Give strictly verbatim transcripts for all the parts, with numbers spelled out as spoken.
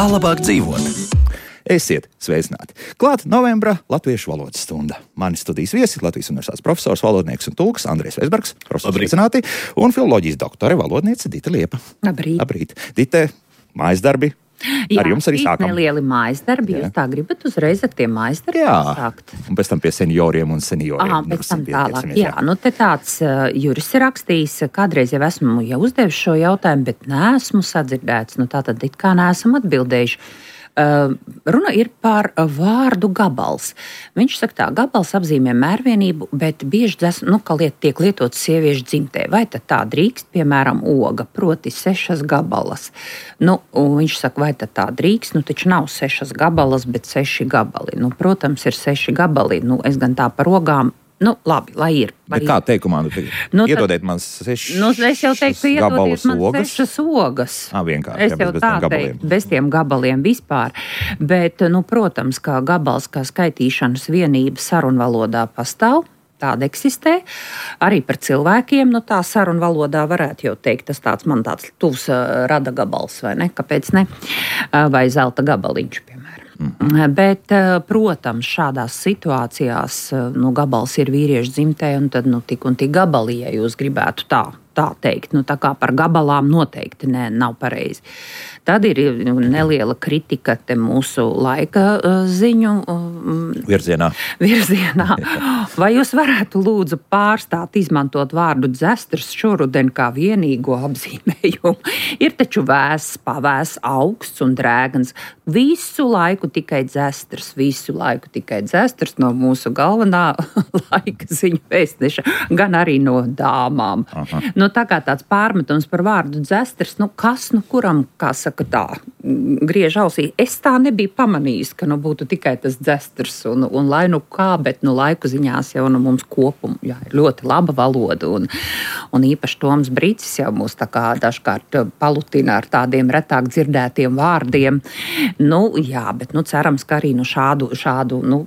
Kā labāk dzīvot? Esiet sveicināti! Klāt novembra latviešu valodas stunda. Mani studijas viesi Latvijas universitātes profesors, valodnieks un tulks Andrejs Veisbergs, profesors sveicināti, un filoloģijas doktore, valodniece Dita Liepa. Labrīt. Labrīt. Dite, mājas darbi. Jā, ar jums arī sākam. Nelieli mājas darbi. Jūs tā gribat uzreiz ar tiem mājas darbiem sākt? Un pēc tam pie senioriem un senioriem. Aha, pēc tam tālāk. Jā, jā, nu te tāds uh, Juris ir rakstījis, kādreiz jau esmu jau uzdevis šo jautājumu, bet neesmu sadzirdēts. Nu tā tad it kā neesam atbildējuši. Uh, runa ir par vārdu gabals. Viņš saka tā, gabals apzīmē mērvienību, bet bieži dzes, nu, ka liet, tiek lietots sieviešu dzimtē. Vai tad tā drīkst, piemēram, oga, proti sešas gabalas. Nu, viņš saka, vai tad tā drīkst, nu, taču nav sešas gabalas, bet seši gabali. Nu, protams, ir seši gabali. Nu, es gan tā par ogām. Nu, labi, lai ir. Bet kā teikumā, nu, nu, iedodiet man sešas nu, es jau teiktu, iedodiet man ogas. sešas ogas. Ā, vienkārši, es jā, jau bez, tā bez teiktu, bez tiem gabaliem vispār. Bet, nu, protams, kā gabals, kā skaitīšanas vienība sarunvalodā pastāv. Tāda eksistē. Arī par cilvēkiem, nu tā sarunvalodā varētu jau teikt, tas tāds man tāds tuvs uh, rada gabals, vai ne? Kāpēc ne? Uh, vai zelta gabaliņš, piemēram. Mm-hmm. Bet, protams, šādās situācijās nu, gabals ir vīriešu dzimtē, un tad nu, tik un tik gabali, ja jūs gribētu tā, tā teikt. Nu, tā kā par gabalām noteikti ne, nav pareizi. Tad ir neliela kritika te mūsu laika ziņu virzienā. virzienā. Vai jūs varētu lūdzu pārstāt izmantot vārdu dzestrs šoruden kā vienīgo apzīmējumu? Ir taču vēss, pavēss, augsts un drēgans. Visu laiku tikai dzestrs, visu laiku tikai dzestrs no mūsu galvenā laika ziņu vēstneša, gan arī no dāmām. Aha. Nu, tā kā tāds pārmetums par vārdu dzestrs, nu kas, nu kuram, kā saka tā, griež ausī. Es tā nebiju pamanījis, ka nu būtu tikai tas dzestrs un, un lai nu kā, bet nu laiku ziņās jau nu mums kopumu, jā, ir ļoti laba valoda un, un īpaši Toms Brīcis jau mūs tā kā dažkārt palutina ar tādiem retāk dzirdētiem vārdiem. Nu, jā, bet nu cerams, ka arī nu šādu, šādu nu,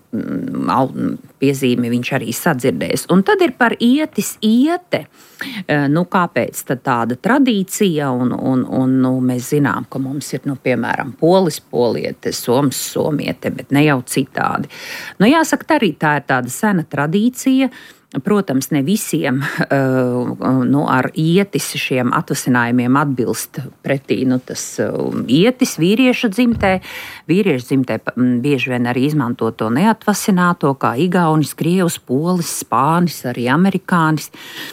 piezīmi viņš arī sadzirdēs. Un tad ir par ietis iete. Nu, kāpēc tad tāda tradīcija, un, un, un nu, mēs zinām, ka mums ir, nu, piemēram, polis, poliete, soms, somiete, bet ne jau citādi. Nu, jāsaka, arī tā ir tāda sena tradīcija. Protams, ne visiem uh, nu, ar ietis šiem atvasinājumiem atbilst pretī nu, tas uh, ietis vīriešu dzimtē. Vīriešu dzimtē bieži vien arī izmanto to neatvasināto, kā igaunis, krievs, polis, spānis, arī amerikānis.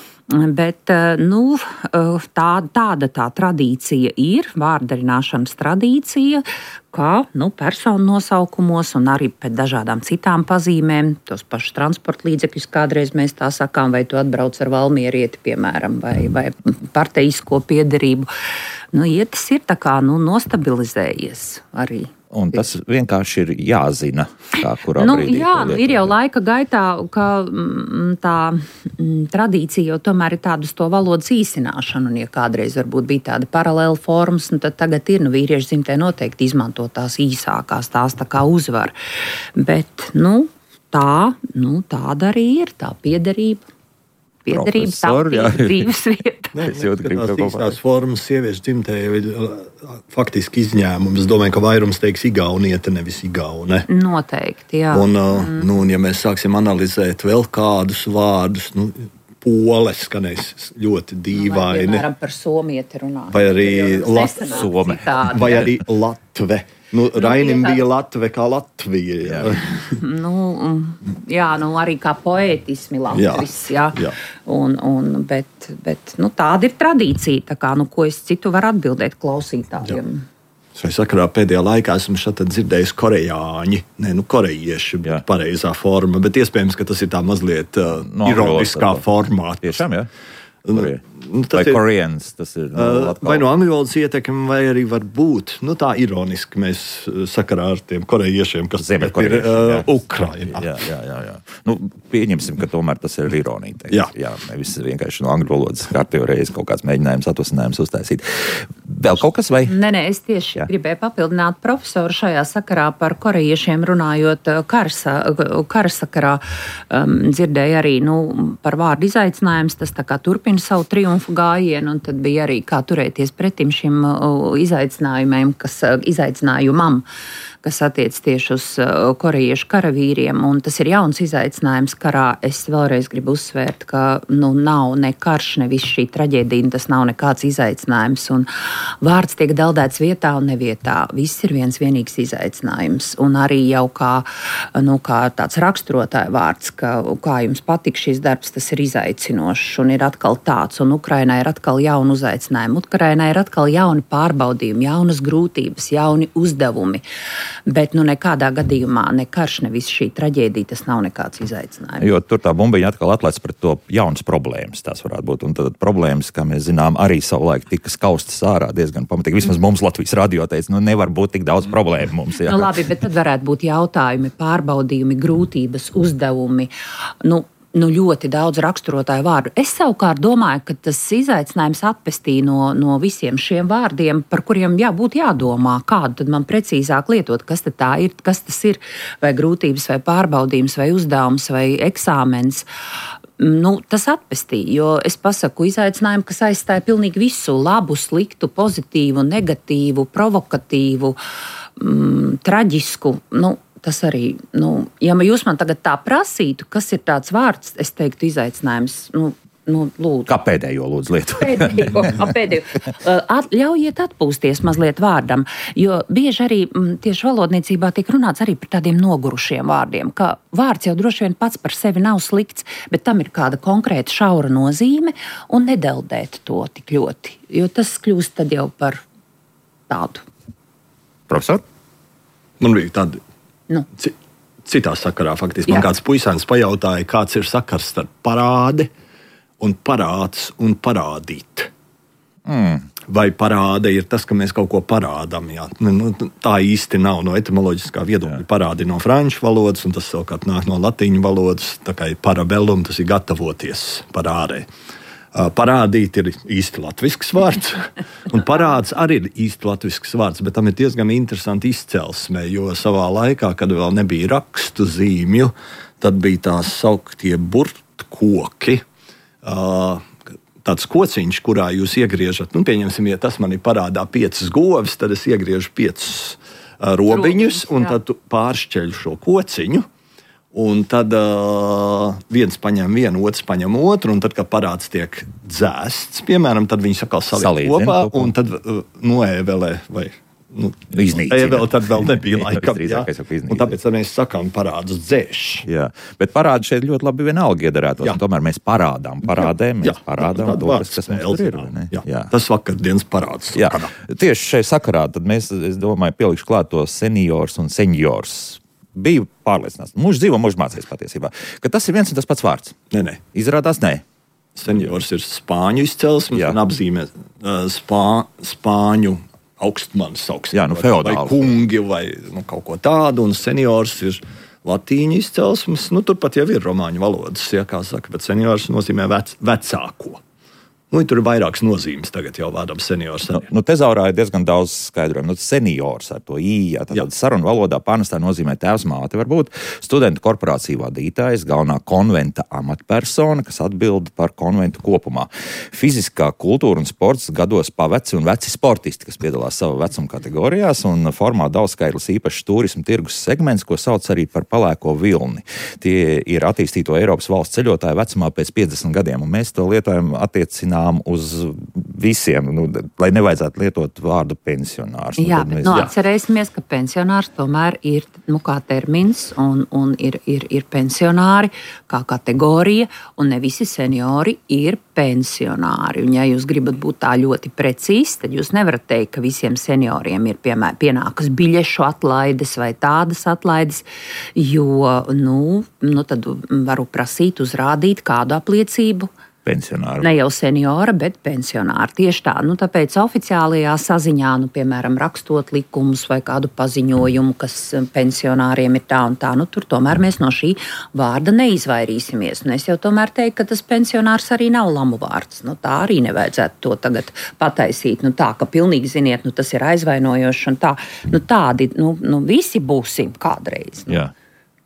Bet nu, tā, tāda tā tradīcija ir, vārdarināšanas tradīcija, kā nu, personu nosaukumos un arī pēc dažādām citām pazīmēm. Tos pašus transporta līdzekļus kādreiz mēs tā sakām, vai tu atbrauc ar valmierieti, piemēram, vai, vai parteisko piederību. Nu, ietis ir tā kā nu, nostabilizējies arī. Un tas vienkārši ir jāzina, kā kurā nu, brīdī. Jā, nu, ir jau laika gaitā, ka m, tā m, tradīcija jau tomēr ir tāda uz to valodas īsināšana, un ja kādreiz varbūt bija tāda paralēla formas, nu, tad tagad ir, nu, vīriešu dzimtē noteikti izmanto tās īsākās, tās tā kā uzvar. Bet, nu, tā, nu, tāda arī ir, tā piederība. Piederība, tā dzīves vieta. Es jūtu, ka tās īstās formas sieviešu dzimtē ir faktiski izņēmums. Es domāju, ka vairums teiks igauniete, nevis igaune. Noteikti, jā. Un, mm. nu, un ja mēs sāksim analizēt vēl kādus vārdus, nu, pole skanēs ļoti dīvaini. Vai, piemēram, par somieti runāt. Vai arī, lat- Some. vai arī latve. Nu, nu, Rainim bija Latve kā Latvija. Jā, nu, jā nu, arī kā poētismi Latvis. Jā. Jā. Un, un, bet bet nu, tāda ir tradīcija. Tā kā, nu, ko es citu varu atbildēt klausītājiem? Es sakarā pēdējā laikā esmu šeit dzirdējis korejāņi. Nē, nu, korejieši ir pareizā forma, bet iespējams, ka tas ir tā mazliet uh, no ironiskā formā. Tiešām, jā? Nu, vai koreans, tas ir no, vai no angļu valodas ietekme, vai arī var būt nu, tā ironiski mēs sakarā ar tiem korejiešiem, kas ir uh, Ukrainā. Jā, jā, jā, jā. Nu, pieņemsim, ka tomēr tas ir ironija. Teikt. Jā. Jā, nevis vienkārši no angļu valodas kārtējo reizi kaut kāds mēģinājums, atvasinājums uztaisīt. Vēl kaut kas vai? Nē, nē, es tieši jā. gribēju papildināt profesoru šajā sakarā par korejiešiem runājot karsa, kara sakarā. Um, dzirdēju arī nu, par vārdu izaicinājums, tas tā kā turpina turpina savu triumfu gājienu, un tad bija arī kā turēties pretim šim izaicinājumiem, kas izaicinājumam, kas attiec tieši uz korejiešu karavīriem, un tas ir jauns izaicinājums karā. Es vēlreiz gribu uzsvērt, ka nu, nav ne karš, ne viss šī traģēdija, tas nav nekāds izaicinājums, un vārds tiek daldēts vietā un nevietā. Viss ir viens vienīgs izaicinājums, un arī jau kā, nu, kā tāds raksturotāja vārds, ka kā jums patīk šis darbs, tas ir izaicinošs, un ir atkal tāds, un Ukrainai ir atkal jauni uzaicinājumi, Ukrainai ir atkal jauni pārbaudījumi, jaunas grūtības, jauni uzdevumi. Bet nu, nekādā gadījumā ne karš, ne viss šī traģēdija, tas nav nekāds izaicinājums. Jo tur tā bumbiņa atkal atlaists pret to jaunas problēmas, tās varētu būt. Un tad problēmas, kā mēs zinām, arī savulaik tika skaustas ārā diezgan pamatīgi. Vismaz mums Latvijas radio teica, nu nevar būt tik daudz problēmu mums. Jā. Nu, labi, bet tad varētu būt jautājumi, pārbaudījumi, grūtības, uzdevumi. Nu, Nu, ļoti daudz raksturotāju vārdu. Es savukārt domāju, ka tas izaicinājums atpestī no, no visiem šiem vārdiem, par kuriem jābūt jādomā, kādu tad man precīzāk lietot, kas tad tā ir, kas tas ir, vai grūtības, vai pārbaudījums, vai uzdevums, vai eksāmens. Nu, tas atpestī, jo es pasaku izaicinājumu, kas aizstāja pilnīgi visu, labu, sliktu, pozitīvu, negatīvu, provokatīvu, mm, traģisku, nu, tas arī, nu, ja jūs man tagad tā prasītu, kas ir tāds vārds, es teiktu izaicinājums, nu, nu lūdzu. Kā pēdējo lūdzu lietu? Pēdējo, pēdējo. At, ļaujiet atpūsties mazliet vārdam, jo bieži arī m, tieši valodniecībā tiek runāts arī par tādiem nogurušiem vārdiem, ka vārds jau droši vien pats par sevi nav slikts, bet tam ir kāda konkrēta šaura nozīme un nedeldēt to tik ļoti, jo tas kļūst tad jau par tādu. Profesor? Man bija tāda Nu. Citā sakarā faktiski. Man Jā. kāds puisēns pajautāja, kāds ir sakars starp parādi un parāds un parādīt. Mm. Vai parāde ir tas, ka mēs kaut ko parādām? Jā. Nu, tā īsti nav no etimoloģiskā viedokļa. Parādi no franču valodas, un tas savukārt nāk no latīņu valodas. Tā kā ir parabellum, tas ir gatavoties parādē. Parādīt ir īsti latvisks vārds, un parāds arī ir īsti latvisks vārds, bet tam ir diezgan interesanti izcelsme, jo savā laikā, kad vēl nebija rakstu zīmju, tad bija tās sauktie burtkoki, tāds kociņš, kurā jūs iegriežat, nu pieņemsim, ja tas man ir parādā piecas govis, tad es iegriežu piecas robiņus, un tad tu pāršķeļu šo kociņu. Un tad uh, viens paņem vienu, otrs paņem otru, un tad, kad parāds tiek dzēsts, piemēram, tad viņi sakal saliek kopā, un tad uh, noēvelē vai nu, ēvele tad vēl nebija laikam. Jā. Un tāpēc mēs sakām parādus dzēš. Jā, bet parādi šeit ļoti labi vienalga iederētos, un tomēr mēs parādām, parādēm, mēs jā, parādām to, kas, kas mums tur ir. Jā, jā. Tas vakardienas parāds. Jā, tieši šai sakarā, tad mēs, es domāju, pielikšu klāt to seniors un seniors. Biju pārliecināts, mūžs dzīvo, mūžs mācīs patiesībā, ka tas ir viens un tas pats vārds. Nē, nē. Izrādās, nē. Seniors ir spāņu izcelsmes un apzīmē spā, spāņu augstmanis augstmanis. Jā, nu feodāls. Vai kungi vai nu, kaut ko tādu, un seniors ir latīņu izcelsmes. Nu, turpat jau ir romāņu valodas, ja, kā saka, bet seniors nozīmē vec, vecāko. Nu, tur ir vairākas nozīmes tagad jau vārdam seniors. Nu, nu tezaurā ir diezgan daudz skaidrojumu. Nu, seniors ar to i, jā, tad sarunu valodā pārnestā nozīmē tēvs māte varbūt, studentu korporāciju vadītājs, galvenā konventa amatpersona, kas atbild par konventu kopumā. Fiziskā kultūra un sports gados paveci un veci sportisti, kas piedalās sava vecuma kategorijās un formā daudzskaitlis īpašs turismu tirgus segments, ko sauc arī par palēko vilni. Tie ir attīstīto Eiropas valsts ceļotāju vecumā pēc piecdesmit gadiem, un mēs to lietojam attiecināt uz visiem, nu, lai nevajadzētu lietot vārdu pensionārs. Jā, nu, bet nu, atcerēsimies, ka pensionārs tomēr ir nu, kā termins un, un ir, ir, ir pensionāri kā kategorija, un ne visi seniori ir pensionāri. Un ja jūs gribat būt tā ļoti precīzi, tad jūs nevarat teikt, ka visiem senioriem ir piemēr, pienākas biļešu atlaides vai tādas atlaides, jo nu, nu, tad varu prasīt, uzrādīt kādu apliecību. Pensionāri. Ne jau seniora, bet pensionāri. Tieši tā. Nu, tāpēc oficiālajā saziņā, nu, piemēram, rakstot likumus vai kādu paziņojumu, kas pensionāriem ir tā un tā, nu, tur tomēr mēs no šī vārda neizvairīsimies. Un es jau tomēr teiktu, ka tas pensionārs arī nav lamu vārds. Nu, tā arī nevajadzētu to tagad pataisīt. Nu, tā, ka pilnīgi, ziniet, nu, tas ir aizvainojoši un tā. Nu, tādi, nu, nu visi būsim kādreiz. Nu. Jā.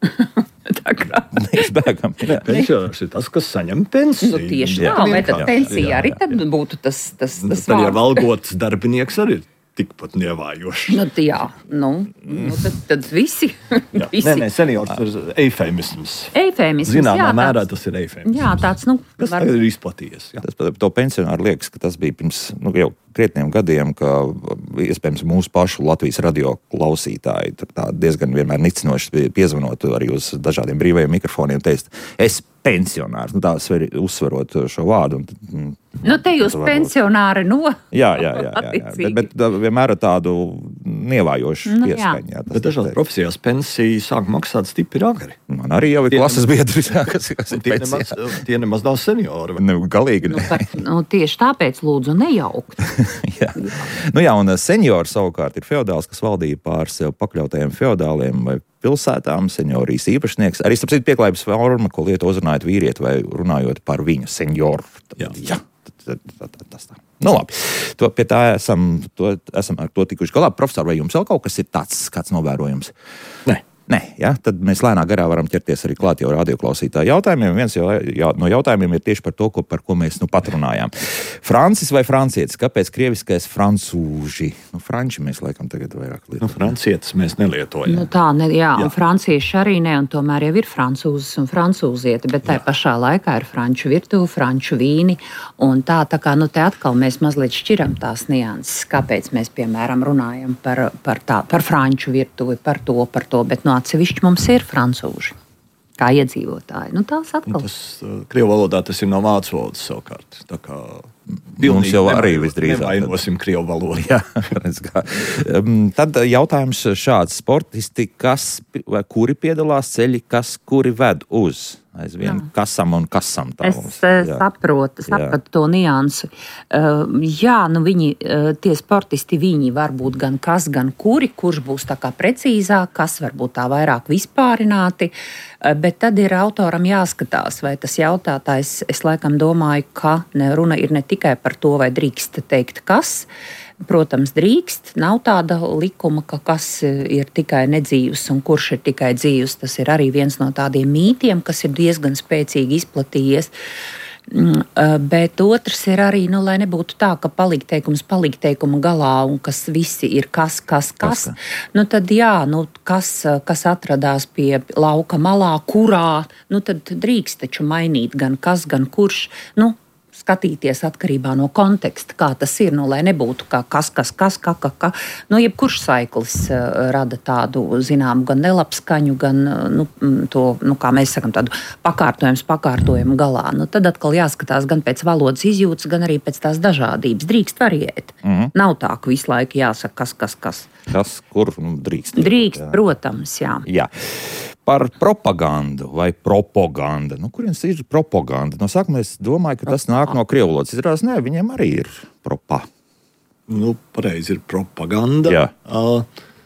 Tā kā mēs bēgam. Pensionārs ir tas, kas saņem pensiju. nu, tieši tā, vai tad pensija arī tad būtu tas, tas, tas Tad, ja vārds? valgots darbinieks arī ir tikpat nevējoši. Nu, jā, nu, nu tad, tad visi. Jā. visi. Nē, nē, seniors ir eifemisms. Eifēmisms, Zināmā jā, mērā tāds- tas ir eifemisms. Jā, tāds, nu, Kas var- tagad ir izplatījies. Jā. Tas par to pensionāru liekas, ka tas bija pirms nu, jau krietniem gadiem, ka iespējams mūsu pašu Latvijas radio klausītāji tā, tā diezgan vienmēr nicinoši piezvanot arī uz dažādiem brīvajiem mikrofoniem, teikt, es pensionārs, nu, tā sveri, uzsverot šo vārdu. Un, Nu, te jūs pensionāri no. jā, jā, jā, jā, jā. Bet, bet tā vienmēr ar tādu nievājošu Nu, jā. pieskaņu. Jā, tas Bet dažās teikt. profesijās pensiju sāk maksāt stipri agri. Man arī jau ir Tie klases biedri, jā, kas, kas ir Tie nemaz, pensijā. tie nemaz nav seniori. Nu, galīgi Nu, ne. par, nu, tieši tāpēc lūdzu nejaukt. jā. Nu, jā, un seniors savukārt ir feodāls, kas valdīja pār sev pakļautajiem feodāliem vai pilsētām, seniorijas īpašnieks. Arī starp citu pieklājības forma, ko lieto uzrunājot vīrieti vai runājot par viņu senioru. Jā. jā. tad- tad- tad Tas tā. Nu, labi. To, pie tā esam, to, esam ar to tikuši galā. Profesor, vai jums vēl kaut kas ir tāds, kāds novērojums? Nē. Nē, ja? Tad mēs lēnā garā varam ķerties arī klāt jau radioklausītāju jautājumiem. Viens jau, jā, no jautājumiem ir tieši par to, ko, par ko mēs nu pat runājām. Francis vai francietis? Kāpēc krieviskais francūži? Nu, franči mēs laikam tagad vairāk Nu, lietojam. francietis mēs nelietojam. Nu, tā, ne, jā, Jā. un francieši arī ne, un tomēr jau ir francūzis un francūzieti, bet tajā pašā laikā ir franču virtuve, franču vīni, un tā, tā kā, nu, te atkal mēs mazliet šķiram tās nianses, kāpēc mēs, piemēram, runājam par, par, tā, par franču virtuvi, par to, par to, bet, nu, atsevišķi mums ir francūži, kā iedzīvotāji. Nu, tās atkal. Tas uh, krievu valodā tas ir no vācu valodas savukārt. Tā kā Mums jau arī nevaino- visdrīzāk. Nevainosim krievu valodu. Jā, redz kā. Um, Tad jautājums šāds: sportisti, kas, vai kuri piedalās ceļi, kas kuri ved uz? Aizvien Jā. kasam un kasam. Tā Es mums, eh, jā. saprotu, sapratu to niansu. Uh, jā, nu viņi, uh, tie sportisti, viņi var būt gan kas, gan kuri, kurš būs tā kā precīzāk, kas varbūt tā vairāk vispārināti, uh, bet tad ir autoram jāskatās, vai tas jautātājs, es laikam domāju, ka ne, runa ir ne tikai par to, vai drīkst teikt kas. Protams, drīkst. Nav tāda likuma, ka kas ir tikai nedzīvs un kurš ir tikai dzīvs. Tas ir arī viens no tādiem mītiem, kas ir diezgan spēcīgi izplatījies. Mm, eh, Bet otrs ir arī, nu, lai nebūtu tā, ka palikteikums palikteikuma galā un kas visi ir kas, kas, kas. Kas, Nu, tad jā, nu, kas, eh, kas atradās pie lauka malā, kurā, nu, tad drīkst taču mainīt gan kas, gan kurš. Nu, skatīties atkarībā no konteksta, kā tas ir, nu, lai nebūtu kā kas, kas, kas, kā, kā, kā. Nu, jebkurš saiklis uh, rada tādu, zinām, gan nelabskaņu, gan, uh, nu, mm, to, nu, kā mēs sakam, tādu pakārtojums, pakārtojumu galā. Nu, tad atkal jāskatās gan pēc valodas izjūtas, gan arī pēc tās dažādības. Drīkst variēt. Mm-hmm. Nav tā, ka visu laiku jāsaka, kas, kas, kas. Kas, kur nu, drīkst? Drīkst, Jā. protams, jā. Jā. Par propagandu vai propaganda. Nu, kurienes ir propaganda? No sākuma es domāju, ka tas nāk no krievu valodas. Izrādās, nē, viņiem arī ir propa. Nu, pareizi ir propaganda. Jā. Uh,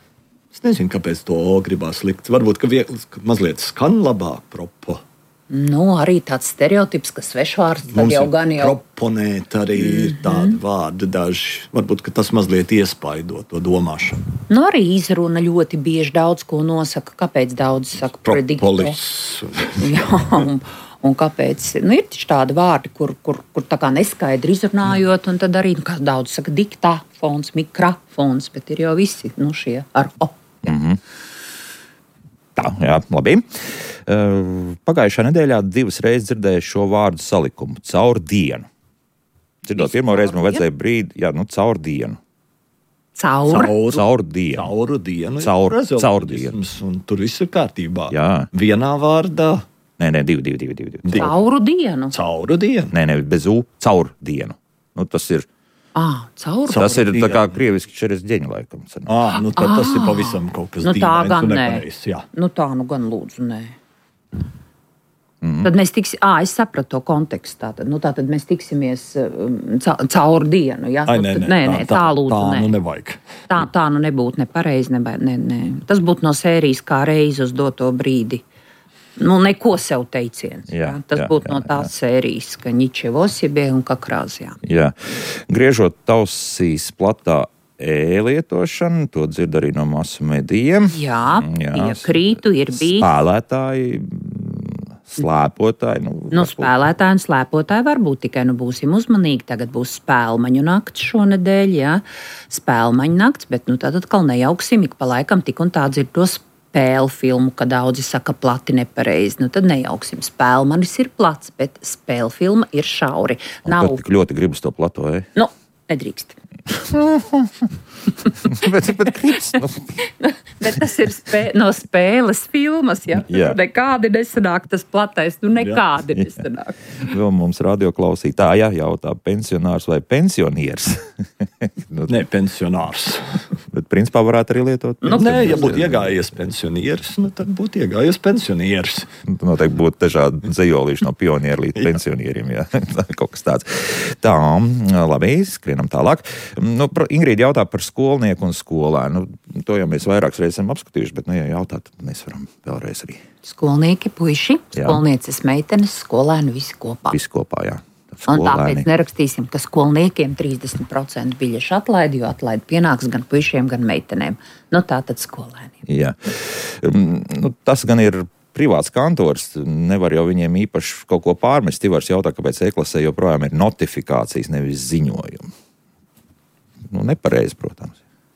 es nezinu, kāpēc to gribās likt. Varbūt, ka, viegli, ka mazliet skan labāk propa. Nu, arī tāds stereotips, ka svešvārds tad Mums jau ir gan jau. proponēt arī ir tādi vārdi daži. Varbūt, ka tas mazliet iespaido to domāšanu. Nu, arī izruna ļoti bieži daudz ko nosaka. Kāpēc daudz saka predikto? Propolis. Jā, un, un kāpēc? Nu, ir taču tādi vārdi, kur, kur, kur tā kā neskaidri izrunājot, un tad arī, nu, kā daudz saka, diktafons, mikrofons, bet ir jau visi, nu, šie ar o. Tā, jā, labi. Uh, Pagājušā nedēļā divas reizes dzirdēju šo vārdu salikumu - caur dienu. Dzirdot, pirmo reizi man vajadzēja brīdi, jā, nu, caur dienu. Caur. Caur, Caur dienu. cauru dienu. Caur- ir caur rezultātisms, un tur viss ir kārtībā. Jā. Vienā vārdā Nē, nē, divi, divi, divi. divi, divi. Divi. Cauru dienu. cauru dienu. Nē, nē, bez U, caur dienu. Nu, tas ir, À, caur. Caur tas ir tā kā dienu. krieviski čeres ģeņa laikam. sanāk. À, nu, tad, tas ir pavisam kaut kas Nu, tā dīvains gan un nē. nepareizs. Jā. Nu, tā nu gan lūdzu, nē. Mm. Tad mēs tiksim, ah, es sapratu to kontekstu. Tātad, nu, tātad mēs tiksimies um, ca, caur dienu. Ja? Ai, Nu, nē, tad- nē, nē, nē, tā, tā lūdzu. Tā nē. nu nevajag. Tā, tā nu nebūtu nepareizi. Ne, ne, ne. Tas būtu no sērijas kā reizi uz doto brīdi. Nu, neko sev teiciens. Jā, Jā, tas jā, būtu jā, no tās sērijas, ka Ničevosibie un Kakrāzijā. Jā. Griežot tausīs platā e-lietošanu, to dzird arī no masu medijiem. Jā, Jā iekrītu, ir bijis. Spēlētāji, slēpotāji. Nu, nu, spēlētāji un slēpotāji var būt, tikai nu būsim uzmanīgi. Tagad būs spēlmaņu nakts šonedēļ, jā. Spēlmaņu nakts, bet nu tad atkal nejauksim, ik pa laikam tik un tā dzird to spēļu filmu, ka daudzi saka plati nepareizi. Nu tad nejauksim. Spēlmanis ir plats, bet spēļu filma ir šauri. Nav... Tik ļoti gribas to plato, eh? Nu, nedrīkst. bet, bet, gribas, nu. bet tas ir spē, no spēles filmas, ja? Jā. Nekādi nesanāk tas platais, nu nekādi jā. nesanāk. Vēl mums radioklausītāja jautā, pensionārs vai pensionieris? nu, ne, pensionārs. Bet principā varētu arī lietot. Nu, nē, ja būtu iegājies pensionieris, nu, tad būtu iegājies pensionieris. Noteikti būtu dažādi dzejolīši no pionieru līdz pensionieriem, jā. Kaut kas tāds. Tā, labi, skrienam tālāk. Nu, Ingrīda jautā par skolnieku un skolēnu. Nu, to jau mēs vairākas reizes esam apskatījuši, bet, nu, ja jautā, tad mēs varam vēlreiz arī. Skolnieki, puiši, skolnieces, meitenes, skolēni, visi kopā. Visi kopā, jā. Un tāpēc nerakstīsim, ka skolniekiem trīsdesmit procenti biļešu atlaidi, jo atlaidi pienāks gan puišiem, gan meitenēm. Nu, tā tad skolēniem. Jā. Nu, tas gan ir privāts kantors, nevar jau viņiem īpaši kaut ko pārmest. Ivars jautā, kāpēc e-klasē joprojām ir notifikācijas, nevis ziņojumi. Nu, nepareizi, protams.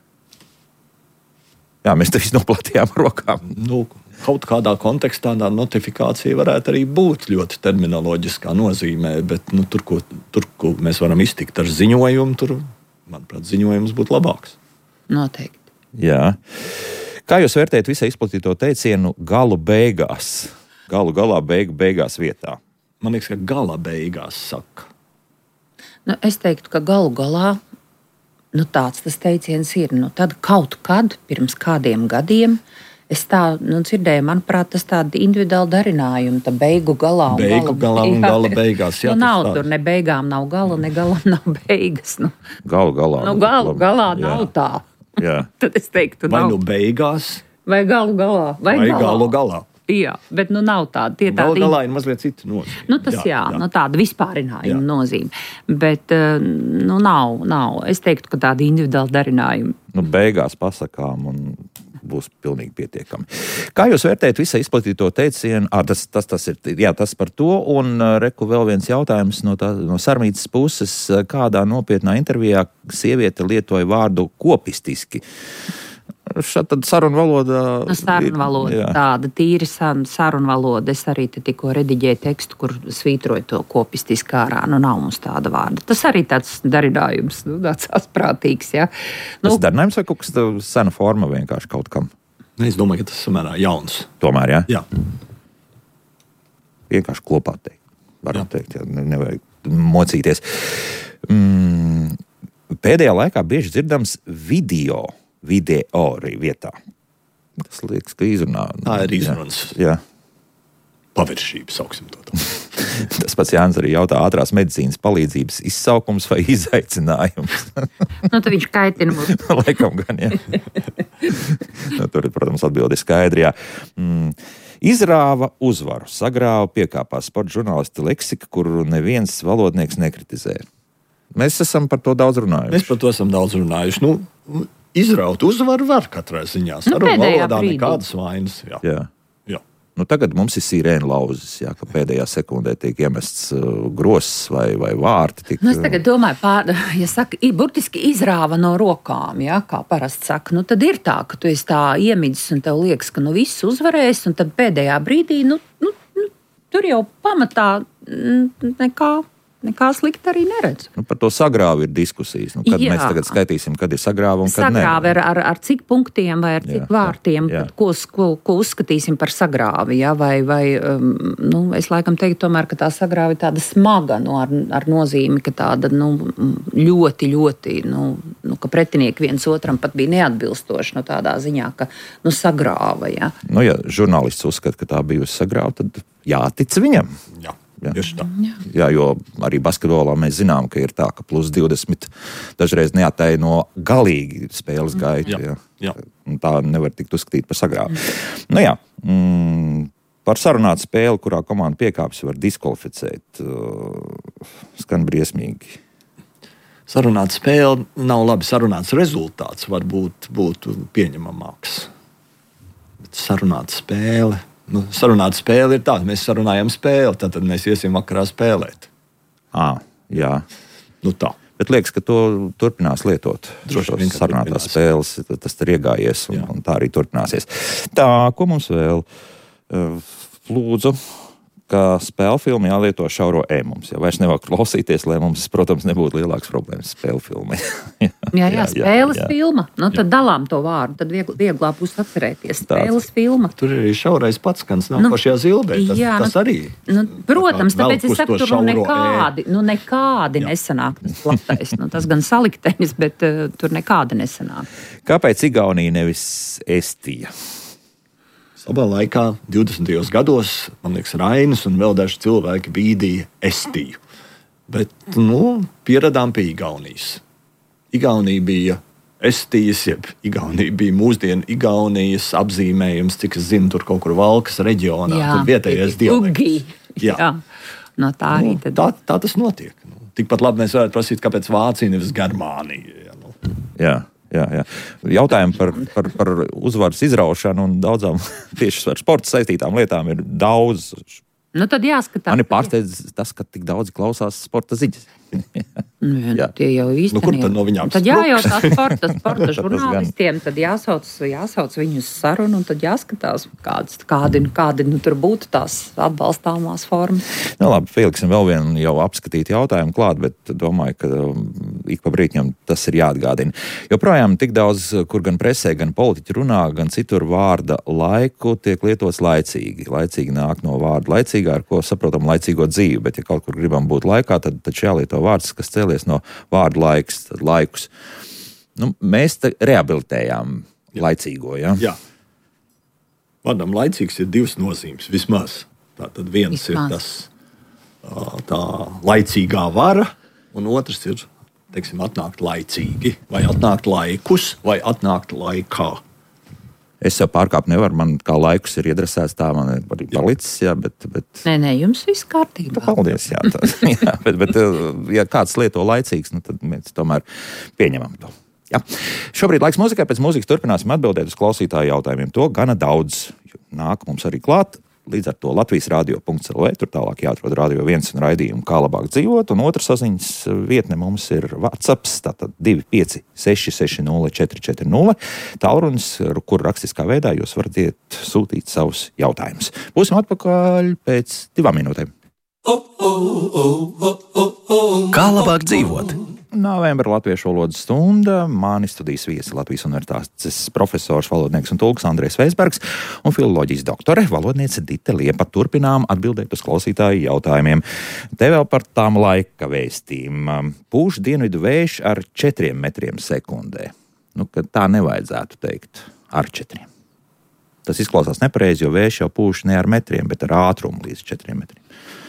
Jā, mēs te visu no platījām rokām. Nu, kaut kādā kontekstā tā notifikācija varētu arī būt ļoti terminoloģiskā nozīmē, bet nu, tur, ko, tur, ko mēs varam iztikt ar ziņojumu, tur, manuprāt, ziņojums būtu labāks. Noteikti. Jā. Kā jūs vērtējat visai izplatīto teicienu galu beigās? Galu galā, beigu beigās vietā. Man liekas, ka gala beigās saka. Nu, es teiktu, ka galu galā nu, tāds tas teiciens ir. Nu, tad kaut kad, pirms kādiem gadiem, es tā nu, dzirdēju, manuprāt, tas tādi individuāli darinājumi, tā beigu galā un beigu gala, galā un gala beigās. Jā, nu, nav tur, ne beigām nav gala, ne galam nav beigas. Nu, galu galā. Nu, galu galā nav jā. tā. Jā. Tad es teiktu, vai nav. nu beigās, vai galu galā. Vai, vai galā. galu galā. Jā, bet nu nav tāda. Galu galā ir mazliet cita nozīme. Nu, tas jā, jā, jā. Nu, tāda vispārinājuma jā. nozīme. Bet nu, nav, nav. Es teiktu, ka tāda individuāla darinājuma. Nu, beigās pasakām un būs pilnīgi pietiekami. Kā jūs vērtējat visai izplatīto teicienu? À, tas, tas, tas ir jā, tas par to. Un reku vēl viens jautājums no, tā, no Sarmītas puses. Kādā nopietnā intervijā sieviete lietoja vārdu kopistiski? Šāda saruna valoda. Nu, saruna valoda, jā. Tāda tīri saruna valoda. Es arī te tikko rediģēju tekstu, kur svītroju to kopistiski ārā. Nu, nav mums tāda vārda. Tas arī tāds darinājums, nu, tāds asprātīgs, jā. Nu, tas darinājums vai kaut kas sena forma vienkārši kaut kam? Es domāju, ka tas samērā jauns. Tomēr, jā? Jā. Vienkārši kopā teikt. Varam teikt, jā. Nevajag mocīties. Mm, pēdējā laikā bieži dzirdams video. Video arī vietā. Tas liekas, ka izrunā. Tā ir izrunas. Jā. Paviršība, sauksim to tā. Tas pats Jānis arī jautā ātrās medicīnas palīdzības izsaukums vai izaicinājums. Nu, tad viņš kaitina mums. Laikam gan, jā. Nu, tur, protams, atbildi skaidri, jā. Mm. Izrāva uzvaru, sagrāva piekāpās sporta žurnālisti leksika, kuru neviens valodnieks nekritizē. Mēs esam par to daudz runājuši. Mēs par to esam daudz runājuši. Nu, izraut uzvaru var katrā ziņā. Sarunu nu, valodā brīdī. nekādas vainas. Jā. Jā. Jā. Nu, tagad mums ir sirēna lauzes, jā, ka pēdējā sekundē tiek iemests uh, gross vai, vai vārti. Tik, nu, es tagad domāju, pār, ja saka, burtiski izrāva no rokām, jā, kā parasti saka, nu tad ir tā, ka tu esi tā iemidzis un tev liekas, ka nu viss uzvarēs, un tad pēdējā brīdī, nu, nu, nu tur jau pamatā nekā. Nekā slikti arī neredzu. Nu, par to sagrāvi ir diskusijas. Nu, kad jā. Mēs tagad skaitīsim, kad ir sagrāvi un kad nē. Sagrāvi ar, ar, ar cik punktiem vai ar cik jā, vārtiem, jā. Ko, ko, ko uzskatīsim par sagrāvi. Ja? Vai, vai, um, nu, es laikam teiktu tomēr, ka tā sagrāvi ir tāda smaga, nu, ar, ar nozīmi, ka tāda nu, ļoti, ļoti, nu, nu, ka pretinieki viens otram pat bija neatbilstoši no tādā ziņā, ka nu, sagrāva. Ja? Nu, ja žurnālists uzskata, ka tā bijusi sagrāva, tad jātic viņam. Jā. Jā. Tā. Jā, jo arī basketbolā mēs zinām, ka ir tā, ka plus divdesmit dažreiz neataino galīgi spēles gaitu. Jā. Jā. Tā nevar tikt uzskatīt par sagrāvu. Nu jā, mm, par sarunātu spēli, kurā komanda piekāpjas, var diskvalificēt. Uh, skan briesmīgi. sarunāta spēle nav labi sarunāts rezultāts, varbūt būtu pieņemamāks. Bet sarunāta spēle, nu, sarunāta spēle ir tāda, mēs sarunājam spēli, tad mēs iesim vakarā spēlēt. À, jā. Nu tā. Bet liekas, ka to turpinās lietot. Droši vien, ka sarunātās turpinās. spēles, tas ir iegājies, un, Jā. un tā arī turpināsies. Tā, ko mums vēl? Uh, lūdzu, ka spēļu filmu jālieto šauro E mums. Ja vairs nevar klausīties, lai mums, protams, nebūtu lielāks problēmas spēļu filmai. jā, jā, jā, spēles jā. filma. Nu, tad dalām to vārdu, tad viegl, vieglāk būs atcerēties. Spēles filma. Tur ir arī šaurais patskans, nav Nu, nu, pašajā zilbē. Tas, jā, tas nu, arī. Nu, protams, vēl tāpēc es uz saku, to tur nu šauro nekādi, nu, nekādi nesanāk tas platais. Nu, tas gan saliktenis, bet uh, tur nekādi nesanāk. Kāpēc Igaunija nevis Estija? Abā laikā, divdesmitajos gados, man liekas, Rainis un vēl daži cilvēki bīdīja Estiju. Bet, nu, pieradām pie Igaunijas. Igaunija bija Estijas, jeb Igaunija bija mūsdienu Igaunijas apzīmējums, cik es zinu, tur kaut kur Valkas reģionā, jā, tur vietējais dialekts. Jā. jā, no tā arī nu, tad. Tā, tā tas notiek. Nu, tikpat labi mēs varētu prasīt, kāpēc Vācija nevis Germānija. Ja, nu. Jā. Jā, jā. Jautājumi par, par, par uzvaras izraušanu un daudzām tieši ar sporta saistītām lietām ir daudz. Nu, tad jāskatās. Man ir pārsteidz tas, ka tik daudz klausās sporta ziņas. Nu, jā, tie jau īstenībā. Nu, kur tad no viņām tad jājautā sporta, sporta Tas žurnālistiem, tad jāsauc, jāsauc viņus sarunu un tad jāskatās, kādas, kādi, kādi nu, tur būtu tās atbalstāmās formas. Nu, labi, pieliksim vēl vienu jau apskatītu jautājumu klāt, bet domāju, ka ik pa brītņam tas ir jāatgādina. Joprojām tik daudz, kur gan presē, gan politiķi runā, gan citur vārda laiku tiek lietots laicīgi. Laicīgi nāk no vārda laicīgā, ar ko saprotam laicīgo dzīvi, bet ja kaut kur gribam būt laikā, tad taču jālieto vārds, kas cēlies no vārdu laiks, tad laikus. Nu, mēs te rehabilitējām jā. laicīgo, ja? Jā. Vārdam laicīgs ir divas nozīmes, vismaz. Tā tad viens vismaz. ir tas tā laicīgā vara, un otrs ir, teiksim, atnākt laicīgi, vai atnākt laikus, vai atnākt laikā. Es jau pārkāpt nevaru, man kā laikus ir iedresēts, tā man ir arī palicis, jā, bet... bet... Nē, nē, jums viss kārtībā. Paldies, jā. Tā, jā bet, bet, ja kāds lieto laicīgs, nu, tad mēs tomēr pieņemam to. Jā. Šobrīd laiks mūzikai, pēc mūzikas turpināsim atbildēt uz klausītāju jautājumiem. To gana daudz nāk mums arī klāt. Līdz ar to Latvijas radio punkts el vē, tur tālāk jāatrod Radio viens un raidījumu, kā labāk dzīvot, un otra saziņas vietne mums ir WhatsApp, tātad divi pieci seši seši nulle četri četri nulle, tālrunis, kur rakstiskā veidā jūs varat iet sūtīt savus jautājumus. Būsim atpakaļ pēc divām minūtēm. Kā labāk dzīvot? Novembra latviešu valodas stunda. Mani studijas viesi Latvijas universitātes profesors, valodnieks un tulks Andrejs Veisbergs un filoloģijas doktore, valodniece Dita Liepa. Turpinām atbildēt uz klausītāju jautājumiem. Te vēl par tām laika vēstīm. Pūš dienvidu vējš ar četriem metriem sekundē. Nu, ka tā nevajadzētu teikt ar četriem. Tas izklausās nepareizi, jo vējš jau pūš ne ar metriem, bet ar ātrumu līdz četriem metriem.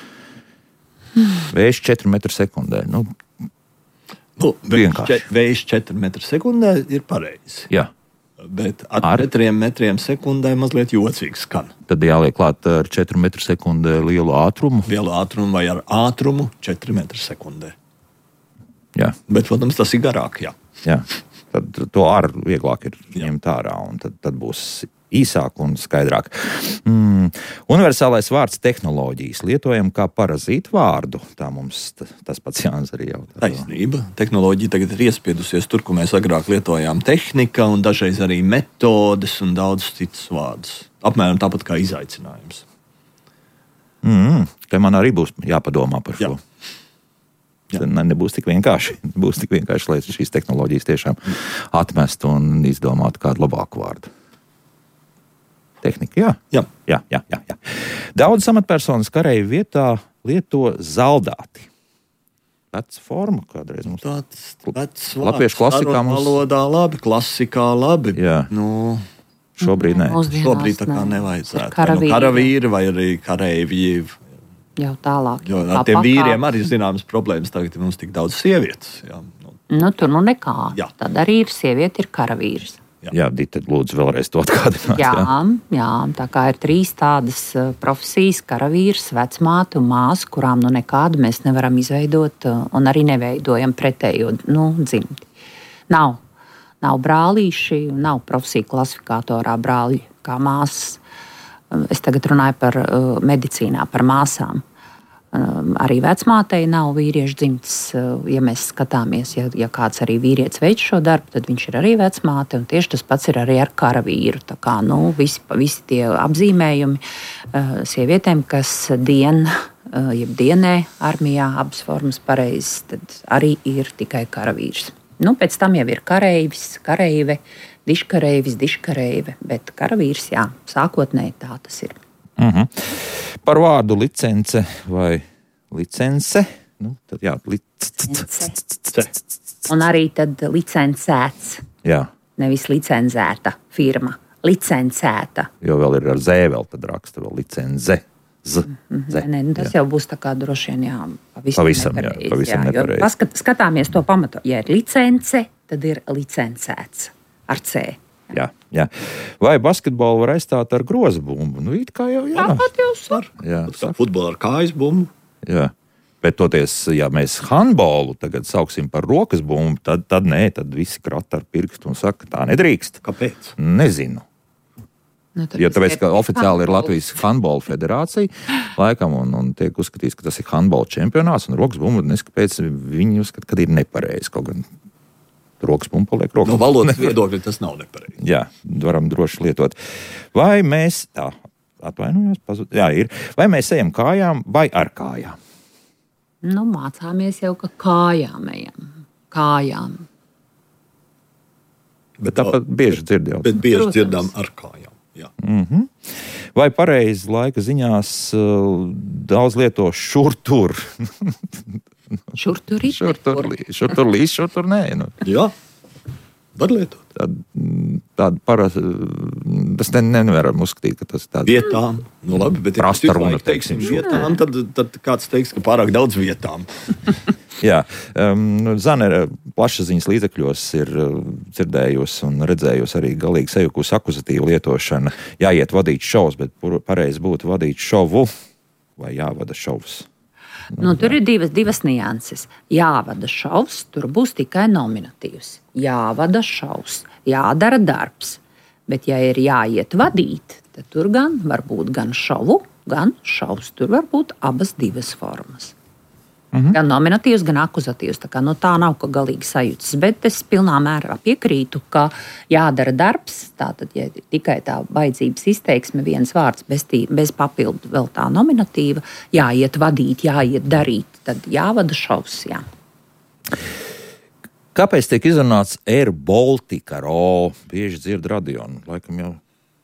Vējš četri metri sekundē. Nu, Nu, vējš četri metri sekundē ir pareizi. Jā. Bet ar četriem metriem sekundē mazliet jocīgi skan. Tad jāliek klāt ar četri metri sekundē lielu ātrumu. Lielu ātrumu vai ar ātrumu četri metri sekundē. Jā. Bet, protams, tas ir garāk, jā. Jā. Tad to ar vieglāk ir ņemt ārā, un tad, tad būs īsāk un skaidrāk. Mm. Universālais vārds tehnoloģijas lietojam kā parazītu vārdu. Tā mums t- tas pats Jānis arī jautā. Taisnība. Tehnoloģija tagad ir iespiedusies tur, kur mēs agrāk lietojām tehnika un dažreiz arī metodes un daudz citus vārdus. Apmēram tāpat kā izaicinājums. Mm. Te man arī būs jāpadomā par šo. Jā. Jā. Ne, nebūs tik vienkārši. Būs tik vienkārši, lai šīs tehnoloģijas tiešām atmestu un izdomātu kādu labāku vārdu. Tehnika, jā. Jā. Jā, jā, jā, jā. Daudz amatpersonas kareivu vietā lieto zaldāti. Pēc forma kādreiz mums. Tāds vecs Latviešu klasikā mums. Valodā labi, klasikā labi. Jā. Nu, Šobrīd nē. Mūsdienās šobrīd tā kā ne. nevajadzētu. Karavīri. Nu, karavīri vai arī kareivji. Jau tālāk. Jo Kā ar tiem pakāpes. vīriem arī zināmas problēmas. Tagad ir mums tik daudz sievietes. Jā. Nu, Nu, tur nu nekā. Jā. Tad arī ir sieviete, ir karavīrs. Jā, jā Dita, lūdzu, vēlreiz to atgādināt. Jā, jā, tā kā ir trīs tādas profesijas, karavīrs, vecmāte un māsa, kurām nu nekādu mēs nevaram izveidot un arī neveidojam pretējo nu, dzimti. Nav, nav brālīši, nav profesiju klasifikatorā brāļi kā māsas. Es tagad runāju par uh, medicīnā, par māsām. Um, arī vecmātei nav vīriešu dzimtes. Uh, ja mēs skatāmies, ja, ja kāds arī vīrietis veic šo darbu, tad viņš ir arī vecmāte. Un tieši tas pats ir arī ar karavīru. Tā kā nu, visi, visi tie apzīmējumi uh, sievietēm, kas dien, uh, jeb dienē armijā, abas formas pareizes, tad arī ir tikai karavīrs. Nu, pēc tam jau ir kareivis, kareive, diškareivis, diškareive, bet karavīrs, jā, sākotnēji tā tas ir. Uh-huh. Par vārdu licence vai licence? Nu, tad jā, licence. Un arī tad licencēts. Jā. Nevis licencēta firma. Licencēta. Jo vēl ir ar zē vēl tad raksta vēl licenze. Z, Nē, nē, nu tas jā. Jau būs tā kā droši vien, jā, pavisam, pavisam nepareizi. Jā, pavisam jā, nepareizi. Paskat, skatāmies to pamatu. Ja ir licence, tad ir licencēts ar C. Jā, jā. Vai basketbolu var aizstāt ar groza bumbu? Nu, it kā jau jā. Tāpat jau sar. Jā, kā futbola ar kājas bumbu. Jā. Bet toties, ja mēs handbolu tagad sauksim par rokas bumbu, tad, tad nē, tad visi krata ar pirkstu un saka, tā nedrīkst. Kāpēc? Nezinu. Nu, Jo tāpēc, ka oficiāli ir Latvijas handbola federācija, laikam, un, un tiek uzskatīts, ka tas ir handbola čempionāts, un rokas bumba, neskapēc viņi uzskata, ka ir nepareizi, kaut gan rokas bumba paliek rokas. No valodas viedokļa tas nav nepareizi. Jā, varam droši lietot. Vai mēs, tā, atvainojos, pazud, jā, ir, vai mēs ejam kājām vai ar kājām? Nu, mācāmies jau, ka kājām ejam. Kājām. Bet tāpat bieži dzirdējām. Bet bieži Protams. dzirdām ar kājām. Jā. Mm-hmm. Vai pareizi laika ziņās uh, daudz lieto šur tur? Šur tur ir. Šur tur, šur tur līs, šur tur nē. Nu. Jā, var lietot. Tāda parasti, tas ne, nevaram uzskatīt, ka tas ir tāds. Vietām, nu labi, bet ja Prasta mēs runa, teiksim teiksim, vietām, tad, tad kāds teiks, ka pārāk daudz vietām. Jā, um, Zane plašsaziņas līdzekļos ir uh, dzirdējusi un redzējusi arī galīgi sajukusi akuzatīvu lietošana. Jāiet vadīt šovus, bet pareizi būtu vadīt šovu vai jāvada šovs. Nu, tur ir divas, divas nianses. Jāvada šovs, tur būs tikai nominatīvs. Jāvada šovs, jādara darbs. Bet, ja ir jāiet vadīt, tad tur gan var būt gan šovu, gan šovs. Tur var būt abas divas formas. Mhm. Gan nominatīvs, gan akuzatīvs. Tā, kā, nu, tā nav ka galīgi sajūtas. Bet es pilnā mērā piekrītu, ka jādara darbs. Tātad, ja tikai tā vajadzības izteiksme, viens vārds bez, tī, bez papildu vēl tā nominatīva, jāiet vadīt, jāiet darīt, tad jāvada šovs. Jā. Kāpēc tiek izrunāts Air Baltica ar O? Bieži dzird radionu, laikam jau.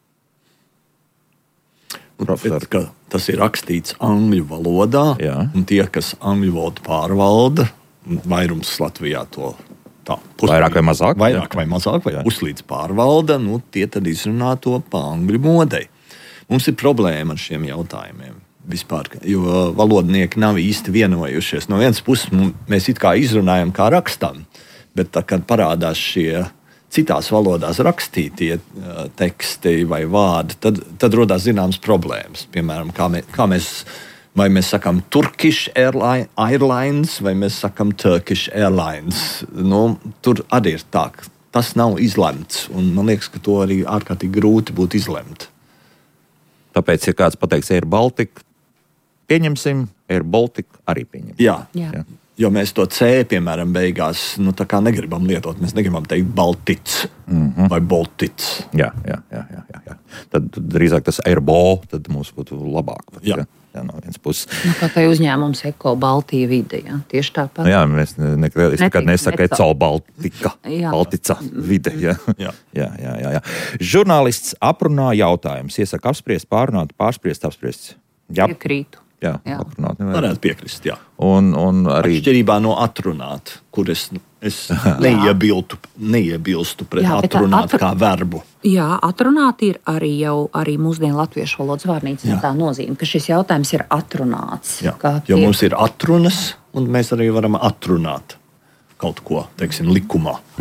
Bet, tas ir rakstīts angļu valodā, Jā. Un tie, kas angļu valodu pārvalda, vairums Latvijā to tā, puslīdz, Vairāk vai mazāk? Vairāk Jā. vai mazāk, vai Jā. puslīdz pārvalda, nu, tie tad izrunā to pa angļu modei. Mums ir problēma ar šiem jautājumiem vispār, jo valodnieki nav īsti vienojušies. No vienas puses mēs it kā izrunājam, kā rakstam, bet tā, kad parādās šie citās valodās rakstītie uh, teksti vai vārdi, tad, tad rodās zināmas problēmas. Piemēram, kā, mē, kā mēs, vai mēs sakām Turkish Airline, Airlines, vai mēs sakām Turkish Airlines. Nu, tur arī ir tā, ka tas nav izlemts, un man liekas, ka to arī ārkārtīgi grūti būtu izlemt. Tāpēc, ja kāds pateiks Air Baltica, pieņemsim, Air Baltica arī pieņemsim. Jā. Jā. Jā. Jo mēs to C, piemēram, beigās nu, negribam lietot. Mēs negribam teikt Baltics mm-hmm. vai Baltics. Jā, jā, jā, jā, jā, jā. Tad drīzāk tas Airball, tad mums būtu labāk. Jā. Jā, jā, no vienas puses. Nu, kā tai uzņēmums Eko Baltija vide, jā. Tieši tāpat. Nu, jā, mēs nekad, es nekad nesaku Eco Baltica, Jā. Baltica vide. Jā. Jā. Jā, jā, jā, jā. Žurnālists aprunā jautājums. Iesaka apspriest, pārunāt, pārspriest, apspriest. Jā, Piekrītu. jā, Jā. aprunāt. nevajag. Varētu piekrist, jā. Un, un arī Atšķirībā no atrunāt, kur es, es neiebiltu, neiebilstu pret Jā, bet atrunāt atru- kā verbu. Jā, atrunāt ir arī jau arī mūsdienu latviešu valodas vārnīcas tā nozīme, ka šis jautājums ir atrunāts. Jā. Kā Jo tie- mums ir atrunas, un mēs arī varam atrunāt kaut ko, teiksim, likumā.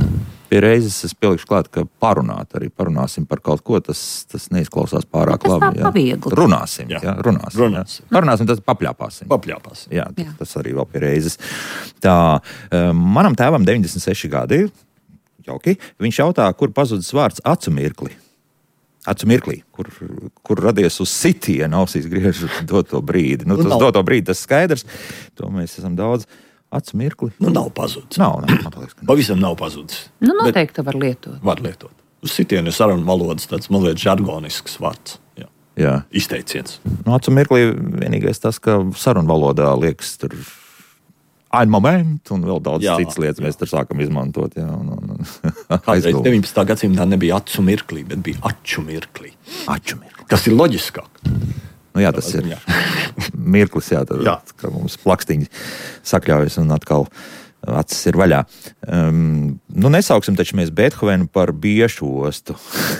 Pie reizes es pielikšu klāt, ka parunāt arī parunāsim par kaut ko, tas, tas neizklausās pārāk tas labi. Tā paviegli. Runāsim, jā, jā runāsim. runāsim. Jā. Parunāsim, tad papļāpāsim. Papļāpāsim. Jā, Jā. tas arī vēl pie reizes. Tā, manam tēvam deviņdesmit seši gadi, jauki, viņš jautā, kur pazudis vārds acu mirkli. Acu mirklī, kur, kur radies uz sitienu, ausīs griež doto brīdi. Nu, tas doto brīdi, tas skaidrs, to mēs esam daudz. Acu mirkli. Nu, nav pazudis. Nav, nav, man liekas, ka nav. Pavisam nav pazudis. Nu, noteikti var lietot. Var lietot. Uz sitienu ir sarunu valodas tāds mazliet žargonisks vārds. Jā. Jā. Izteiciens. Nu, acu mirklī vienīgais tas, ka sarunvalodā liekas tur ein moment un vēl daudz Jā, citas lietas jā. mēs tur sākam izmantot. Jā, un, un, un, Kādreiz aizgulum. deviņpadsmitā gadsimtā nebija acu mirklī, bet bija aču mirklī. Aču mirkli. Tas ir loģiskāk. Nu, jā, tas ir mirklis, jā, tad, Jā. ka mums plakstiņi sakļaujas un atkal acis ir vaļā. Um, nu, nesauksim taču mēs Bethovenu par biešu ostu.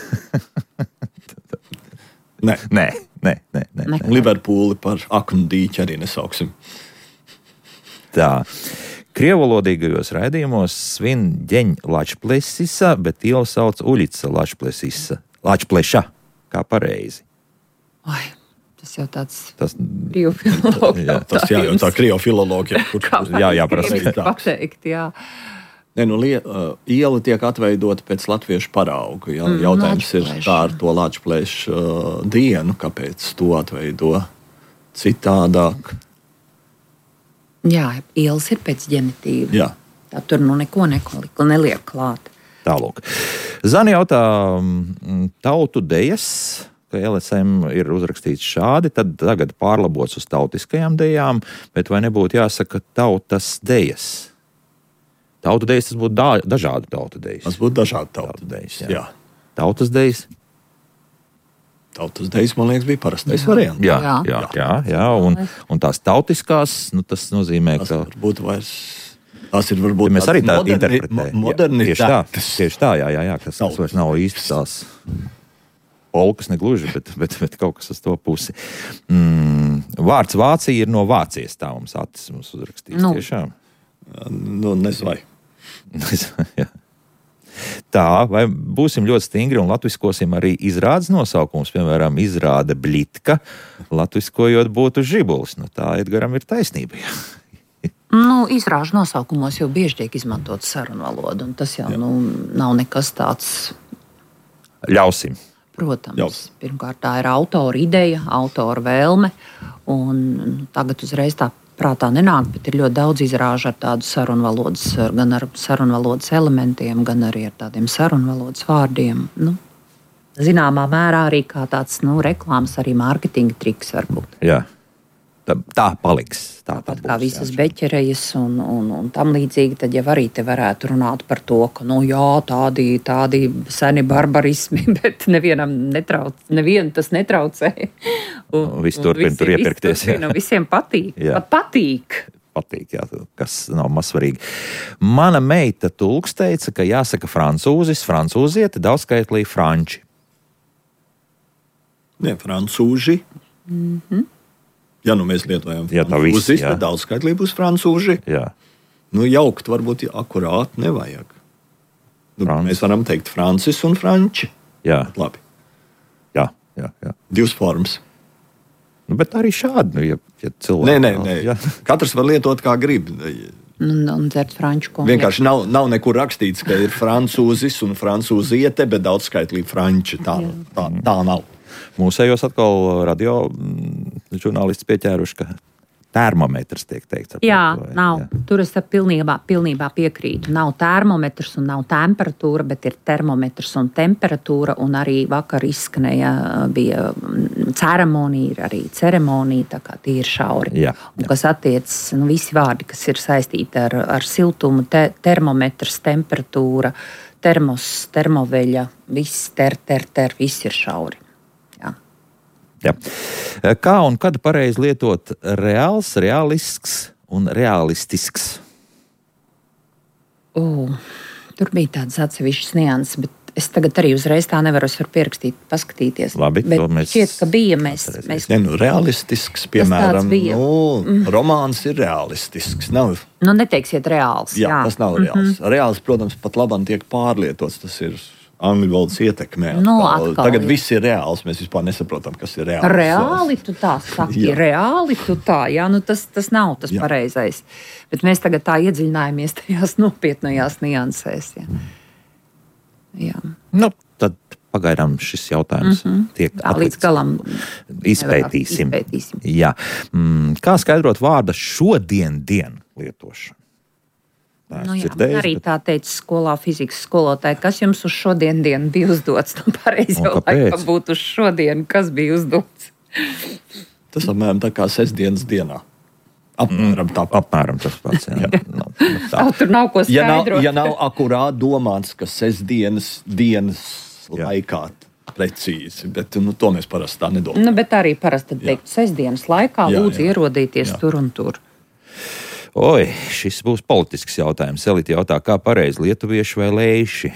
Nē. Nē, nē, nē. nē, Ne. nē. Liverpūli par aknu dīķi arī nesauksim. Tā. Krievalodīgajos raidījumos svin ģeņ Lačplesisa, bet ielu sauc Uļica Lačplesisa. Lačpleša, kā pareizi. Ai, tas jau tāds Tas, brīvu filologu Jā, Tas jā, jau tā krievu filoloģija. Kur, Kā Jā, jā, prasa. gribas pateikt, jā. ne, nu, lie, uh, iela tiek atveidota pēc latviešu parauga. Jā. Mm, Jautājums ir Lačplēša. kā ar to Lačplēšu uh, dienu, kāpēc to atveido citādāk. Jā, ielas ir pēc ģenitīva. Jā. Tā tur nu neko nekoliko, neliek klāt. tālūk. Zani jautā mm, tautu dejas, ka L S M ir uzrakstīts šādi, tad tagad pārlabots uz tautiskajām dejām, bet vai nebūtu jāsaka tautas dejas? Tautu dejas tas būtu da dažādu tautu dejas. Tas būtu dažādi tautu dejas, dejas. jā. Jā. Tautas dejas? Tautas dejas, man liekas, bija parastais variants. Jā, Jā. jā, jā, jā. Un, un tās tautiskās, nu, tas nozīmē, Tas ka varbūt vairs. Tas ir varbūt ja mēs arī tā moderni- interpretējam. mo- Jā, Tieši tā, modernitātes. tieši tā, jā, jā, jā kas, kas vairs nav īsti tās polkas negluži, bet, bet, bet kaut kas uz to pusi. Mm, vārds Vācija ir no Vācijas, tā mums acis mums uzrakstīts. Nu. Tiešām. Nu, nezinu, vai. Jā. Tā, vai būsim ļoti stingri un latviskosim arī izrādes nosaukums, piemēram, izrāde Blitka, latviskojot būtu žibulis. Nu, tā Edgaram ir taisnība. Jā. Nu, izrāžu nosaukumos jau bieži tiek izmantot sarunu valodu, un tas jau nu, nav nekas tāds, Ļausim. protams. Jau. Pirmkārt, tā ir autora ideja, autora vēlme, un nu, tagad uzreiz tā prātā nenāk, bet ir ļoti daudz izrāžu ar tādu sarunvalodas, gan ar sarunvalodas elementiem, gan arī ar tādiem sarunvalodas vārdiem. Nu, zināmā mērā arī kā tāds nu, reklāmas, arī mārketinga triks varbūt. Jā. Tā, tā paliks. Tā, tā Tāpat kā būs, visas jā. beķerejas un, un, un tam līdzīgi, tad jau arī te varētu runāt par to, ka nu, jā, tādi, tādi seni barbarismi, bet nevienam netrauc, nevien tas netraucē. Un, Nu, visi turpina tur iepirkties, jā. Jā. Visiem patīk. Jā. Pat patīk. Patīk, jā, kas nav mazsvarīgi. Mana meita tulks teica, ka jāsaka francūzis, francūzieti, daudzskaitlī franči. Ne, francūži. Mhm. Ja nu mēs lietojam Ja tā viss, francūzis, jā. tad daudzskaitlī būs francūži. Jā. Nu, jaukt varbūt akurāt nevajag. Nu, Franc. mēs varam teikt francis un franči. Jā, Labi, jā, jā, jā. divas formas. Nu, bet arī šādi, nu, ja, ja cilvēki. Nē, nē, nē. Jā. Katrs var lietot kā grib. Un, un dzert franču konjaku. Vienkārši nav, nav nekur rakstīts, ka ir francūzis un francūziete, bet daudzskaitlī franči. Tā, tā, tā nav. Mūsējos atkal radio mm, žurnālisti pieķēruši, ka termometrs tiek teikts. ar Jā, to, nav. jā. Tur es pilnībā, pilnībā piekrītu. Nav termometrs un nav temperatūra, bet ir termometrs un temperatūra. Un arī vakar izskanēja, bija mm, ceremonija, ir arī ceremonija, tā kā tie ir šauri. Jā, Un, jā. kas attiecas, nu, visi vārdi, kas ir saistīti ar, ar siltumu, te, termometrs, temperatūra, termos, termoveļa, viss ter, ter, ter, viss ir šauri. Jā. Jā. Kā un kad pareizi lietot reāls, realisks un realistisks? O, tur bija tādas atsevišķas nianses, bet Es tagad arī uzreiz tā nevaru, es varu pierakstīt, paskatīties. Labi, bet mēs šķiet, ka bija mēs... mēs... Ne, nu, realistisks, piemēram, nu, mm. romāns ir realistisks. Nav... Nu, neteiksiet reāls. Jā, jā. tas nav reāls. Mm-hmm. Reāls, protams, pat labam tiek pārlietots, tas ir angļu valodas ietekmē. Nu, atkal, Tagad jā. viss ir reāls, mēs vispār nesaprotam, kas ir reāls. Reāli tu tā saki, reāli tu tā, jā, nu tas, tas nav tas jā. pareizais. Bet mēs tagad tā iedziļinājāmies tajās nopietnajās niansēs, jā. Jā. Nu, tad pagaidām šis jautājums mm-hmm. tiek atlikts. Līdz galam izpētīsim. izpētīsim. Jā. Mm, kā skaidrot vārda šodien dien lietošanu? Nu, jā, arī tā teica skolā fizikas skolotāja, kas jums uz šodien dienu bija uzdots. Nu, pareizi jau laikam būtu uz šodienu, kas bija uzdots. Tas apmēram tā kā sestdienas dienā. Apmēram tāpat. Apmēram tas pats. Jā. jā. No, tā. Tur nav ko skaidrot. Ja nav, ja nav akurāt domāts, ka sestdienas dienas jā. laikā precīzi, bet nu, to mēs parasti tā nedomājam. Nu, bet arī parasti teikt, sestdienas laikā jā, lūdzu jā. ierodīties jā. tur un tur. Oi, šis būs politisks jautājums. Elita jautā, kā pareizi lietuvieši vai leiši?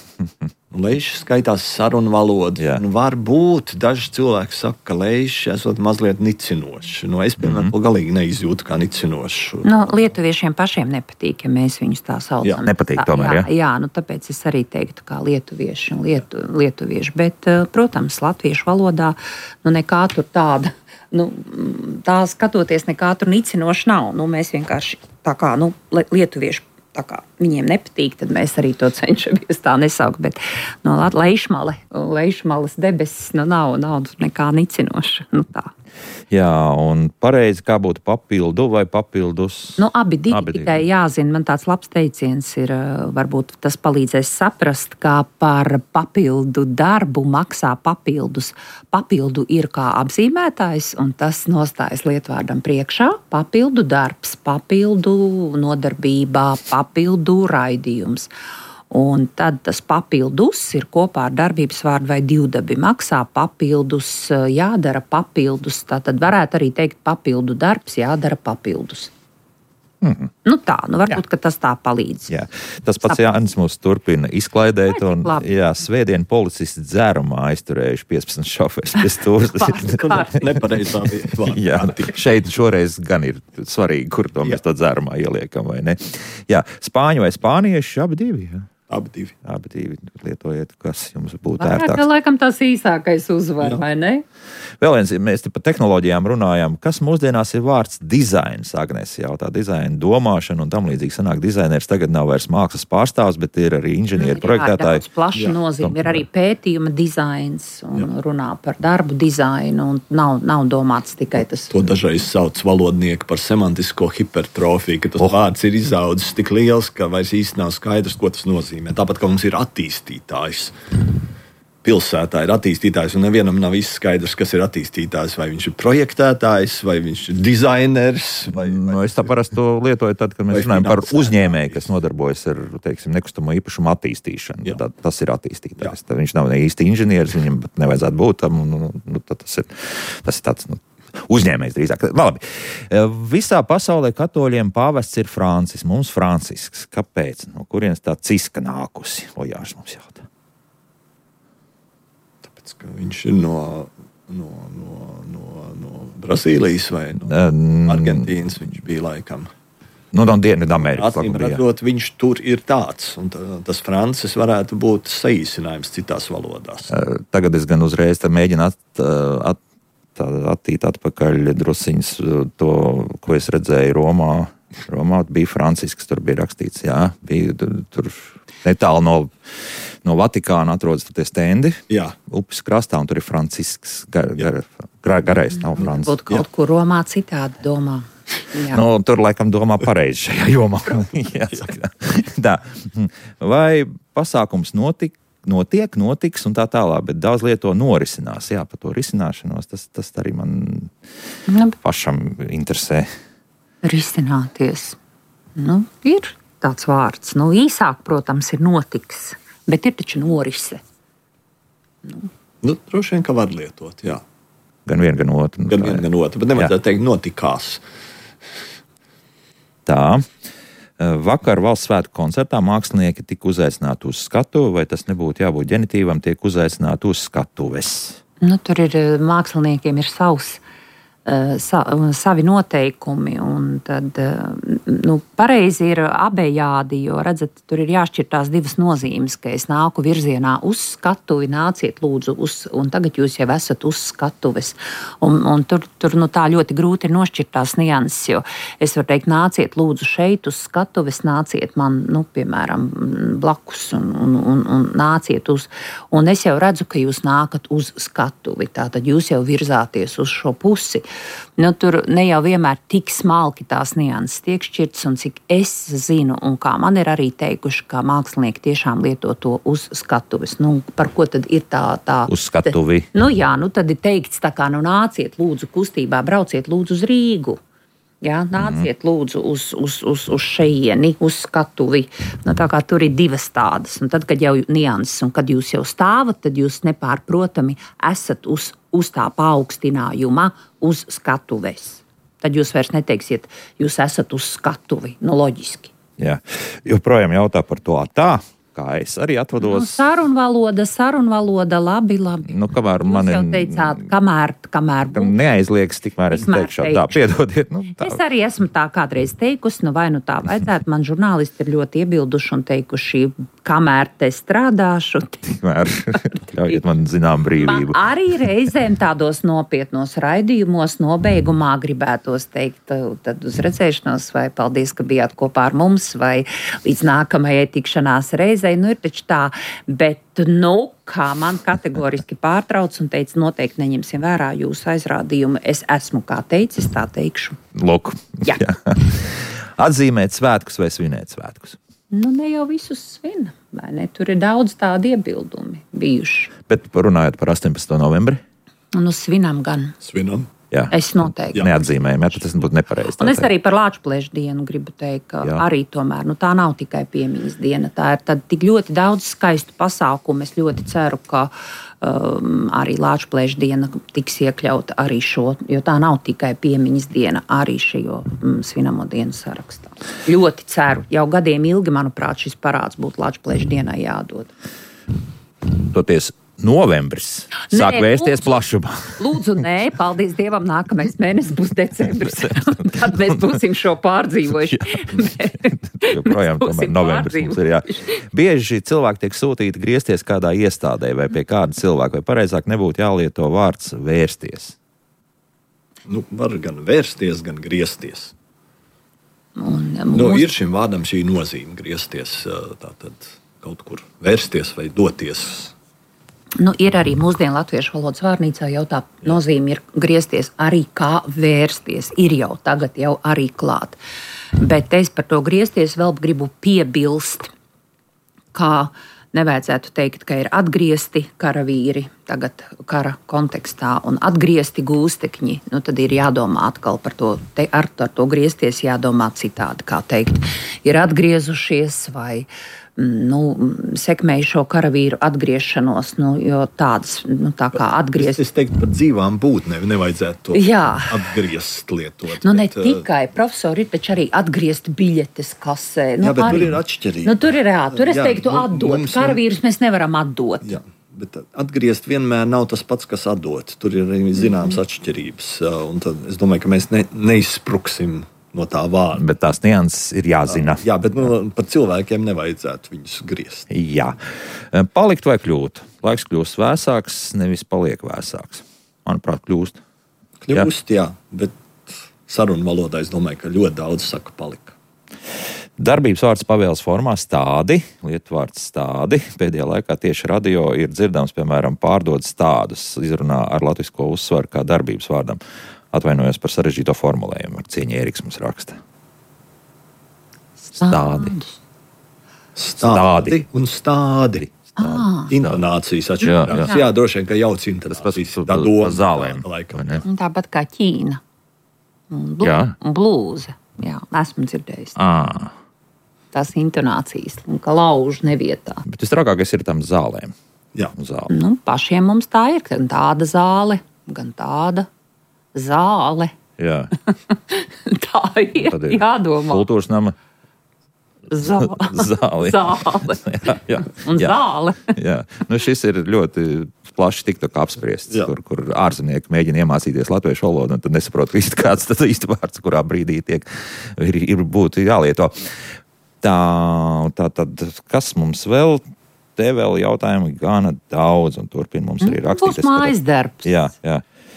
Leiši skaitās sarunu valoda. Nu, varbūt daži cilvēki saka, ka leiši esot mazliet nicinoši. Nu, es, piemēram, mm-hmm. galīgi neizjūtu kā nicinošu. Nu, lietuviešiem pašiem nepatīk, ja mēs viņus tā saucam. Jā, nepatīk tomēr, jā. Jā, jā, nu, tāpēc es arī teiktu kā lietuvieši un lietu, lietuvieši. Bet, protams, latviešu valodā nu, nekā tur tāda, nu, tā skatoties, nekā tur nicinoši nav. Nu, mēs vienkārši tā kā, nu, lietuvieši tā kā viņiem nepatīk, tad mēs arī to cenšamies tā nesaukt. Bet no leišmale, leišmales debesis nu, nav, nav nekā nicinoša. Nu, tā. Jā, un pareizi, kā būtu papildu vai papildus? Nu, abi divi abi tikai divi. Jāzina. Man tāds labs teiciens ir, varbūt tas palīdzēs saprast, kā par papildu darbu maksā papildus. Papildu ir kā apzīmētājs, un tas nostājas lietvārdam priekšā. Papildu darbs, papildu nodarbībā, papildu raidījums. Un tad tas papildus ir kopā ar darbības vārdu vai divdabi. Maksā papildus, jādara papildus. Tā tad varētu arī teikt papildu darbs, jādara papildus. Mm-hmm. Nu tā, nu varbūt, jā. ka tas tā palīdz. Jā. Tas pats Sap... Jānis mūs turpina izklaidēt. Un, jā, svētdien policisti dzērumā aizturējuši piecpadsmit šoferis pie stūras. Nepareizā vietā. Jā, šeit šoreiz gan ir svarīgi, kur to mēs to dzērumā ieliekam vai ne. Jā, spāņu vai spānieši, abi divi. Jā. Abi divi. Abi divi lietojiet, kas jums būtu Varētu, ērtāks. Laikam tas īsākais uzvar, vai ne? Vēl viens, mēs te par tehnoloģijām runājam. Kas mūsdienās ir vārds dizains? Agnēs jautā, dizaina domāšana un tam līdzīgi sanāk. Dizainers tagad nav vairs mākslas pārstāvs, bet ir arī inženieri, jā, projektētāji. Jā, plaša nozīme. Ir arī pētījuma dizains un jā. runā par darbu dizainu un nav, nav domāts tikai tas. To dažreiz sauc valodnieki par semantisko hipertrofiju, ka tas oh. vārds ir izaudzis tik liels, ka vairs īsti nav skaidrs, ko tas nozīmē. Tāpat kā mums ir attīstītājs. Pilsētā ir attīstītājs, un nevienam nav izskaidrs, kas ir attīstītājs. Vai viņš ir projektētājs, vai viņš ir dizainers. Vai, vai no, es tā parasti to lietoju tad, kad mēs runājam par uzņēmēju, kas nodarbojas ar, teiksim, nekustamo īpašumu attīstīšanu. Tad, tas ir attīstītājs. Tad viņš nav ne īsti inženieris, viņam nevajadzētu būt tam. Nu, nu, tas, ir, tas ir tāds... Nu, uzņēmējs drīzāk. Labi. Visā pasaulē katoļiem pāvests ir Francis, mums Francisks. Kāpēc? No kurienes tā ciska nākusi? Ojārs mums jautā. Tāpēc, ka viņš ir no, no, no, no, no Brazīlijas vai no Argentīnas viņš bija laikam. Nu, no Dienvidamerikas. Acīm redzot, viņš tur ir tāds. Un tas Francis varētu būt saīsinājums citās valodās. Tagad es gan uzreiz mēģinu at, at attīt atpakaļ drusiņas to, ko es redzēju Romā. Romā bija Francisks, tur bija rakstīts, jā, bija tur, tur netālu no, no Vatikāna atrodas tie stendi, jā. Upes krastā, un tur ir Francisks, gar, gar, gar, garais, nav Francisks. Būtu kaut jā. kur Romā citādi domā. Jā. Nu, tur laikam domā pareizi šajā jomā. Tā. Vai pasākums notika? Notiek, notiks un tā tālāk, bet daudz lieto norisinās. Jā, par to risināšanos, tas, tas arī man nu, pašam interesē. Risināties. Nu, ir tāds vārds. Nu, īsāk, protams, ir notiks, bet ir taču norise. Nu, nu droši vien, ka var lietot, jā. Gan vien, gan otru. Gan vien, gan otru, bet nevajadzētu teikt notikās. Tā. Vakar valsts svētku koncertā mākslinieki tika uzaicināti uz skatuvi, vai tas nebūtu jābūt ģenitīvam, tiek uzaicināti uz skatuves? Nu, tur ir māksliniekiem ir savs. Sa, savi noteikumi, un tad nu, pareizi ir abejādi, jo, redzat, tur ir jāšķir tās divas nozīmes, ka es nāku virzienā uz skatuvi, nāciet lūdzu uz, un tagad jūs jau esat uz skatuves, un, un tur, tur nu, tā ļoti grūti ir nošķirt tās nianses, jo es varu teikt, nāciet lūdzu šeit uz skatuves, nāciet man, nu, piemēram, blakus, un, un, un, un nāciet uz, un es jau redzu, ka jūs nākat uz skatuvi, tātad jūs jau virzāties uz šo pusi. Nu, tur ne jau vienmēr tik smalki tās nianses tiek šķirtas, un cik es zinu, un kā man ir arī teikuši, ka mākslinieki tiešām lieto to uz skatuves. Nu, par ko tad ir tā? tā uz skatuvi. Nu jā, nu tad ir teikts tā kā, nu nāciet lūdzu kustībā, brauciet lūdzu uz Rīgu. Jā, nāciet lūdzu uz, uz, uz, uz šeieni, uz skatuvi. Nu, tā kā tur ir divas tādas. Un tad, kad jau nianses, un kad jūs jau stāvat, tad jūs nepārprotami esat uz, uz tā paaugstinājuma, uz skatuves. Tad jūs vairs neteiksiet, jūs esat uz skatuvi. Nu, loģiski. Jā, joprojām jautā par to tā. Kā es arī atvados. Nu, sarunvaloda, sarunvaloda, labi, labi. Nu, kamēr Jūs man jau teicāt, kamēr, kamēr būs. Neaizliekas, tikmēr es Tikmēr teikšu, tā, piedodiet. Nu, tā. Es arī esmu tā kādreiz teikusi, nu vai nu tā vajadzētu. Man žurnālisti ir ļoti iebilduši un teikuši, kamēr te strādāšu. Tikmēr ļaujiet man zinām brīvību. Man arī reizēm tādos nopietnos raidījumos nobeigumā gribētos teikt, tad uz redzēšanos, vai paldies, ka bijāt kopā ar mums, vai līdz nākamajai tikšanās reizei. Nu, ir taču tā, bet, nu, kā man kategoriski pārtrauc un teica, noteikti neņemsim vērā jūsu aizrādījumu. Es esmu kā teicis, tā teikšu. Lūk. Jā. Atzīmēt svētkus vai svinēt svētkus? Nu, ne jau visus svin, vai ne? Tur ir daudz tādi iebildumi bijuši. Bet runājot par astoņpadsmito novembri? Nu, svinam gan. Svinam. Jā. Es noteikti. Neatzīmējam, ja tas būtu nepareizi. Un es arī par Lāčplēšu dienu gribu teikt, ka jā. Arī tomēr, nu, tā nav tikai piemiņas diena. Tā ir tad tik ļoti daudz skaistu pasākumu. Es ļoti ceru, ka um, arī Lāčplēšu diena tiks iekļauta arī šo, jo tā nav tikai piemiņas diena, arī šajā um, svinamo dienu sarakstā. Ļoti ceru. Jau gadiem ilgi, manuprāt, šis parāds būtu Lāčplēšu dienai jādod. Toties novembris sāk nē, vērsties lūdzu, plašumā. Lūdzu, nē, paldies Dievam, nākamais mēnesis būs decembris. Tad mēs būsim šo pārdzīvojuši. Joprojām tomēr novembris mums ir, jā. Bieži cilvēki tiek sūtīti griezties kādā iestādē vai pie kāda cilvēka, vai pareizāk nebūtu jālieto vārds vērsties? Nu, var gan vērsties, gan griezties. Un, nu, mūs... ir šim vārdam šī nozīme griezties, tātad kaut kur vērsties vai doties. Nu, ir arī mūsdienu latviešu valodas vārnīcā jau tā nozīme ir griezties arī kā vērsties. Ir jau tagad jau arī klāt. Bet es par to griezties vēl gribu piebilst, kā nevajadzētu teikt, ka ir atgriezti karavīri tagad kara kontekstā un atgriezti gūstekņi. Nu, tad ir jādomā atkal par to, te, ar, ar to griezties jādomā citādi, kā teikt. Ir atgriezušies vai nu, sekmēju šo karavīru atgriešanos, nu, jo tādas, nu, tā kā atgriezt. Es, es teiktu, par dzīvām būtnēm nevajadzētu to jā. Atgriezt lietot. Nu, ne bet, tikai, profesori, ir taču arī atgriezt biļetes kasē. Nu, jā, bet arī, tur ir atšķirība. Nu, tur ir, jā, tur es jā, teiktu atdot. Mums, karavīrus mēs nevaram atdot. Jā. Bet atgriezt vienmēr nav tas pats, kas atdot. Tur ir arī zināmas mm-hmm. atšķirības. Un tad es domāju, ka mēs ne, neizspruksim no tā vārda. Bet tās nianses ir jāzina. Jā, bet nu, par cilvēkiem nevajadzētu viņus griezt. Jā. Palikt vai kļūt? Laiks kļūst vēsāks, nevis paliek vēsāks. Manuprāt, kļūst. Kļūst, jā, jā bet sarunu valodā es domāju, ka ļoti daudz saka palika. Darbības vārds pavēles formā stādi, lietvārds stādi. Pēdējā laikā tieši radio ir dzirdams, piemēram, pārdod stādus, izrunā ar latvisko uzsvaru kā darbības vārdam. Atvainojos par sarežģīto formulējumu, ar cieņu Ēriks mums raksta. Stādi. Stādi un stādi. Ah. Intonācijas atšķirās. Jā, jā. jā, droši vien, ka jauc intonācijas. Tā doma zālēm. Tāpat kā Ķīna. Bl jā. Un blūze. Jā, esmu dzirdējis. Ah. Tās intonācijas, un ka lauž nevietā. Bet visstraukākais ir tam zālēm. Jā. Zāle. Nu, pašiem mums tā ir, gan tāda zāle, gan tāda zāle. Jā. Tā ir, ir jādomā. Kultūras nama Zāle. Zāli. Zāle. jā, jā, Un jā. zāle. Jā. Nu, šis ir ļoti plaši tiktok apspriests, Jā. kur, kur ārzemnieki mēģina iemācīties latviešu valodu, un tad nesaprot, īsti, kāds tas īsti vārds, kurā brīdī tiek, ir, ir būtu jālieto. Tā, tā tad, kas mums vēl? Te vēl jautājumi gana daudz, un turpin mums arī rakstīt. Būs mājas darbs. Jā, jā.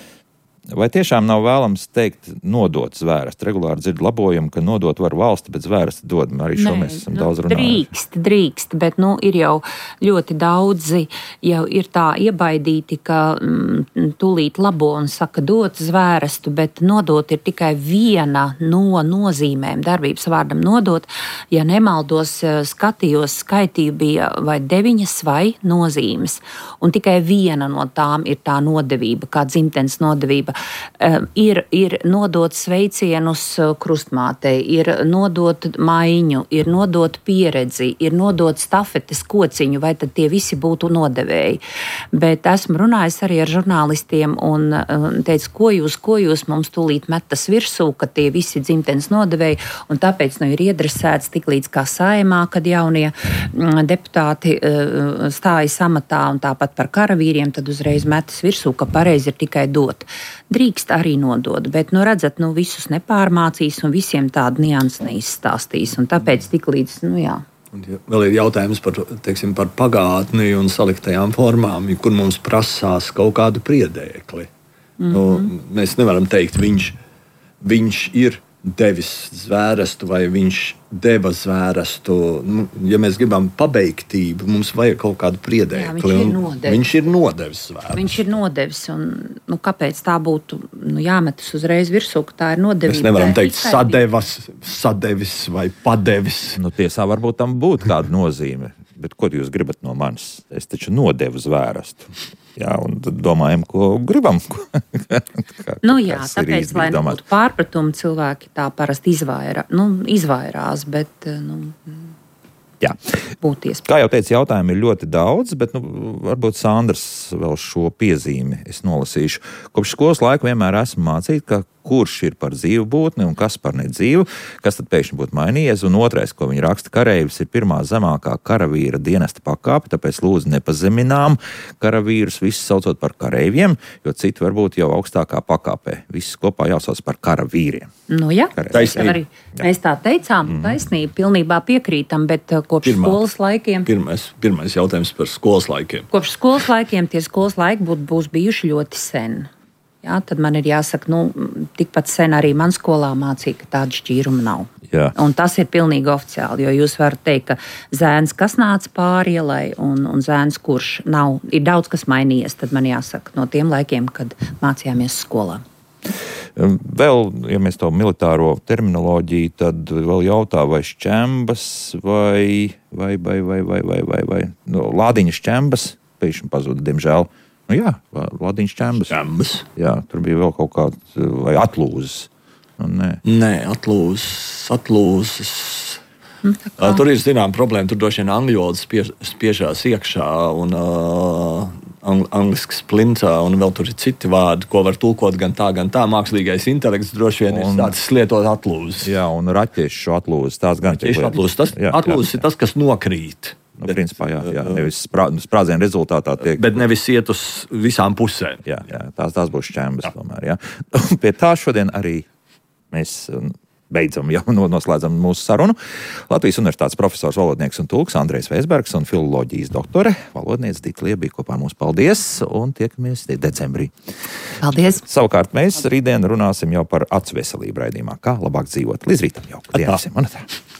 Vai tiešām nav vēlams teikt nodot zvērstu? Regulāri dzird labojumu, ka nodot var valsti, bet zvērstu dod. Arī šo Nē, mēs esam nu, daudz runājuši. Drīkst, drīkst, bet nu, ir jau ļoti daudzi, jau ir tā iebaidīti, ka mm, tūlīt labo un saka dot zvērstu, bet nodot ir tikai viena no nozīmēm, darbības vārdam nodot. Ja nemaldos, skatījos, skaitīju bija vai deviņas vai nozīmes, un tikai viena no tām ir tā nodevība, kā dzimtenes nodevība. Uh, ir, ir nodot sveicienus krustmātei, ir nodot maiņu, ir nodot pieredzi, ir nodot stafetes kociņu, vai tad tie visi būtu nodevēji. Bet esmu runājis arī ar žurnālistiem un uh, teicu, ko jūs, ko jūs mums tūlīt metas virsū, ka tie visi dzimtenes nodevēji, un tāpēc nu ir iedresēts tik līdz kā Saeimā, kad jaunie mm, deputāti uh, stājas amatā un tāpat par karavīriem, tad uzreiz metas virsū, ka pareizi ir tikai dot. Drīkst arī nodot, bet, nu, redzat, nu, visus nepārmācīs un visiem tādu nianses neizstāstīs. Un tāpēc tik līdz, nu, jā. Un vēl ir jautājums par, teiksim, par pagātni un saliktajām formām, kur mums prasās kaut kādu priedēkli. Mm-hmm. Nu, mēs nevaram teikt, viņš, viņš ir devis zvērstu vai viņš deva zvērstu. Nu, ja mēs gribam pabeigtību, mums vajag kaut kādu priedēkli. Jā, viņš ir nodevis. Viņš ir nodevis zvērstu. Viņš ir nodevis, un nu, kāpēc tā būtu nu, jāmetas uzreiz virsū, ka tā ir nodevība? Mēs nevaram teikt sadevas, sadevis vai padevis. Nu, tiesā varbūt tam būtu kāda nozīme, bet ko jūs gribat no manis? Es taču nodevu zvērstu. Jā, un tad domājam, ko gribam. Kā, nu jā, kas tāpēc, lai nebūtu pārpratumi, cilvēki tā parasti izvairā, nu, izvairās, bet nu, jā. būtu iespējams. Kā jau teicu, jautājumi ir ļoti daudz, bet nu, varbūt Sandrs vēl šo piezīmi es nolasīšu. Kopš skolas laika vienmēr esmu mācīt, ka kurš ir par dzīvu būtni un kas par nedzīvu, kas tad pēkšņi būtu mainījies. Un otrais, ko viņi raksta, kareivis ir pirmā zemākā karavīra dienesta pakāpe, tāpēc lūdzu nepazeminām karavīrus visus saucot par kareiviem, jo citi varbūt jau augstākā pakāpē. Visus kopā jāsauc par karavīriem. Nu jā, Taisnība. arī mēs tā teicām, mm. taisnība, pilnībā piekrītam, bet kopš Pirmā. skolas laikiem. Pirmais, pirmais jautājums par skolas laikiem. Kopš skolas laikiem tie skolas laiki būt, būs bijuši ļoti sen. Jā, tad man ir jāsaka, nu, tikpat sen arī man skolā mācīja, ka tāda šķīruma nav. Jā. Un tas ir pilnīgi oficiāli, jo jūs varat teikt, ka zēns, kas nāca pāri ielai, un, un zēns, kurš nav, ir daudz kas mainījies, tad man jāsaka no tiem laikiem, kad mācījāmies skolā. Vēl, ja mēs to militāro terminoloģiju, tad vēl jautā, vai šķembas, vai, vai, vai, vai, vai, vai, vai, vai no, lādiņa šķembas, pēkšņi pazuda, diemžēl. Nu jā, lādiņa šķembas. Šķembas. Jā, tur bija vēl kaut kāds, vai atlūzes. Nu, nē. Nē, atlūzes, atlūzes. Uh, tur ir zinām problēma, tur droši vien angļu valoda spiež, spiežās iekšā un uh, ang, angliski splintā, un vēl tur ir citi vārdi, ko var tulkot gan tā, gan tā. Mākslīgais intelekts droši vien un, ir tāds lietot atlūzes. Jā, un raķešu atlūzes, tās gan Raķešu atlūzes, tas jā, atlūzes jā, jā. ir tas, kas nokrīt. Nu, bet, principā, jā, jā, nevis sprā, sprādzienu rezultātā tiek. Bet nevis iet uz visām pusēm. Jā, jā tās, tās būs šķembas tomēr, jā. Un pie tā šodien arī mēs beidzam, jau noslēdzam mūsu sarunu. Latvijas Universitātes profesors, valodnieks un tulks Andrejs Veisbergs un filoloģijas doktore, valodniece Dita Liebija kopā ar mums. Paldies un tiekamies decembrī. Paldies! Savukārt mēs rītdien runāsim jau par acu veselību raidījumā, kā labāk dzīvot. Līdz rītam jauku dienu visiem.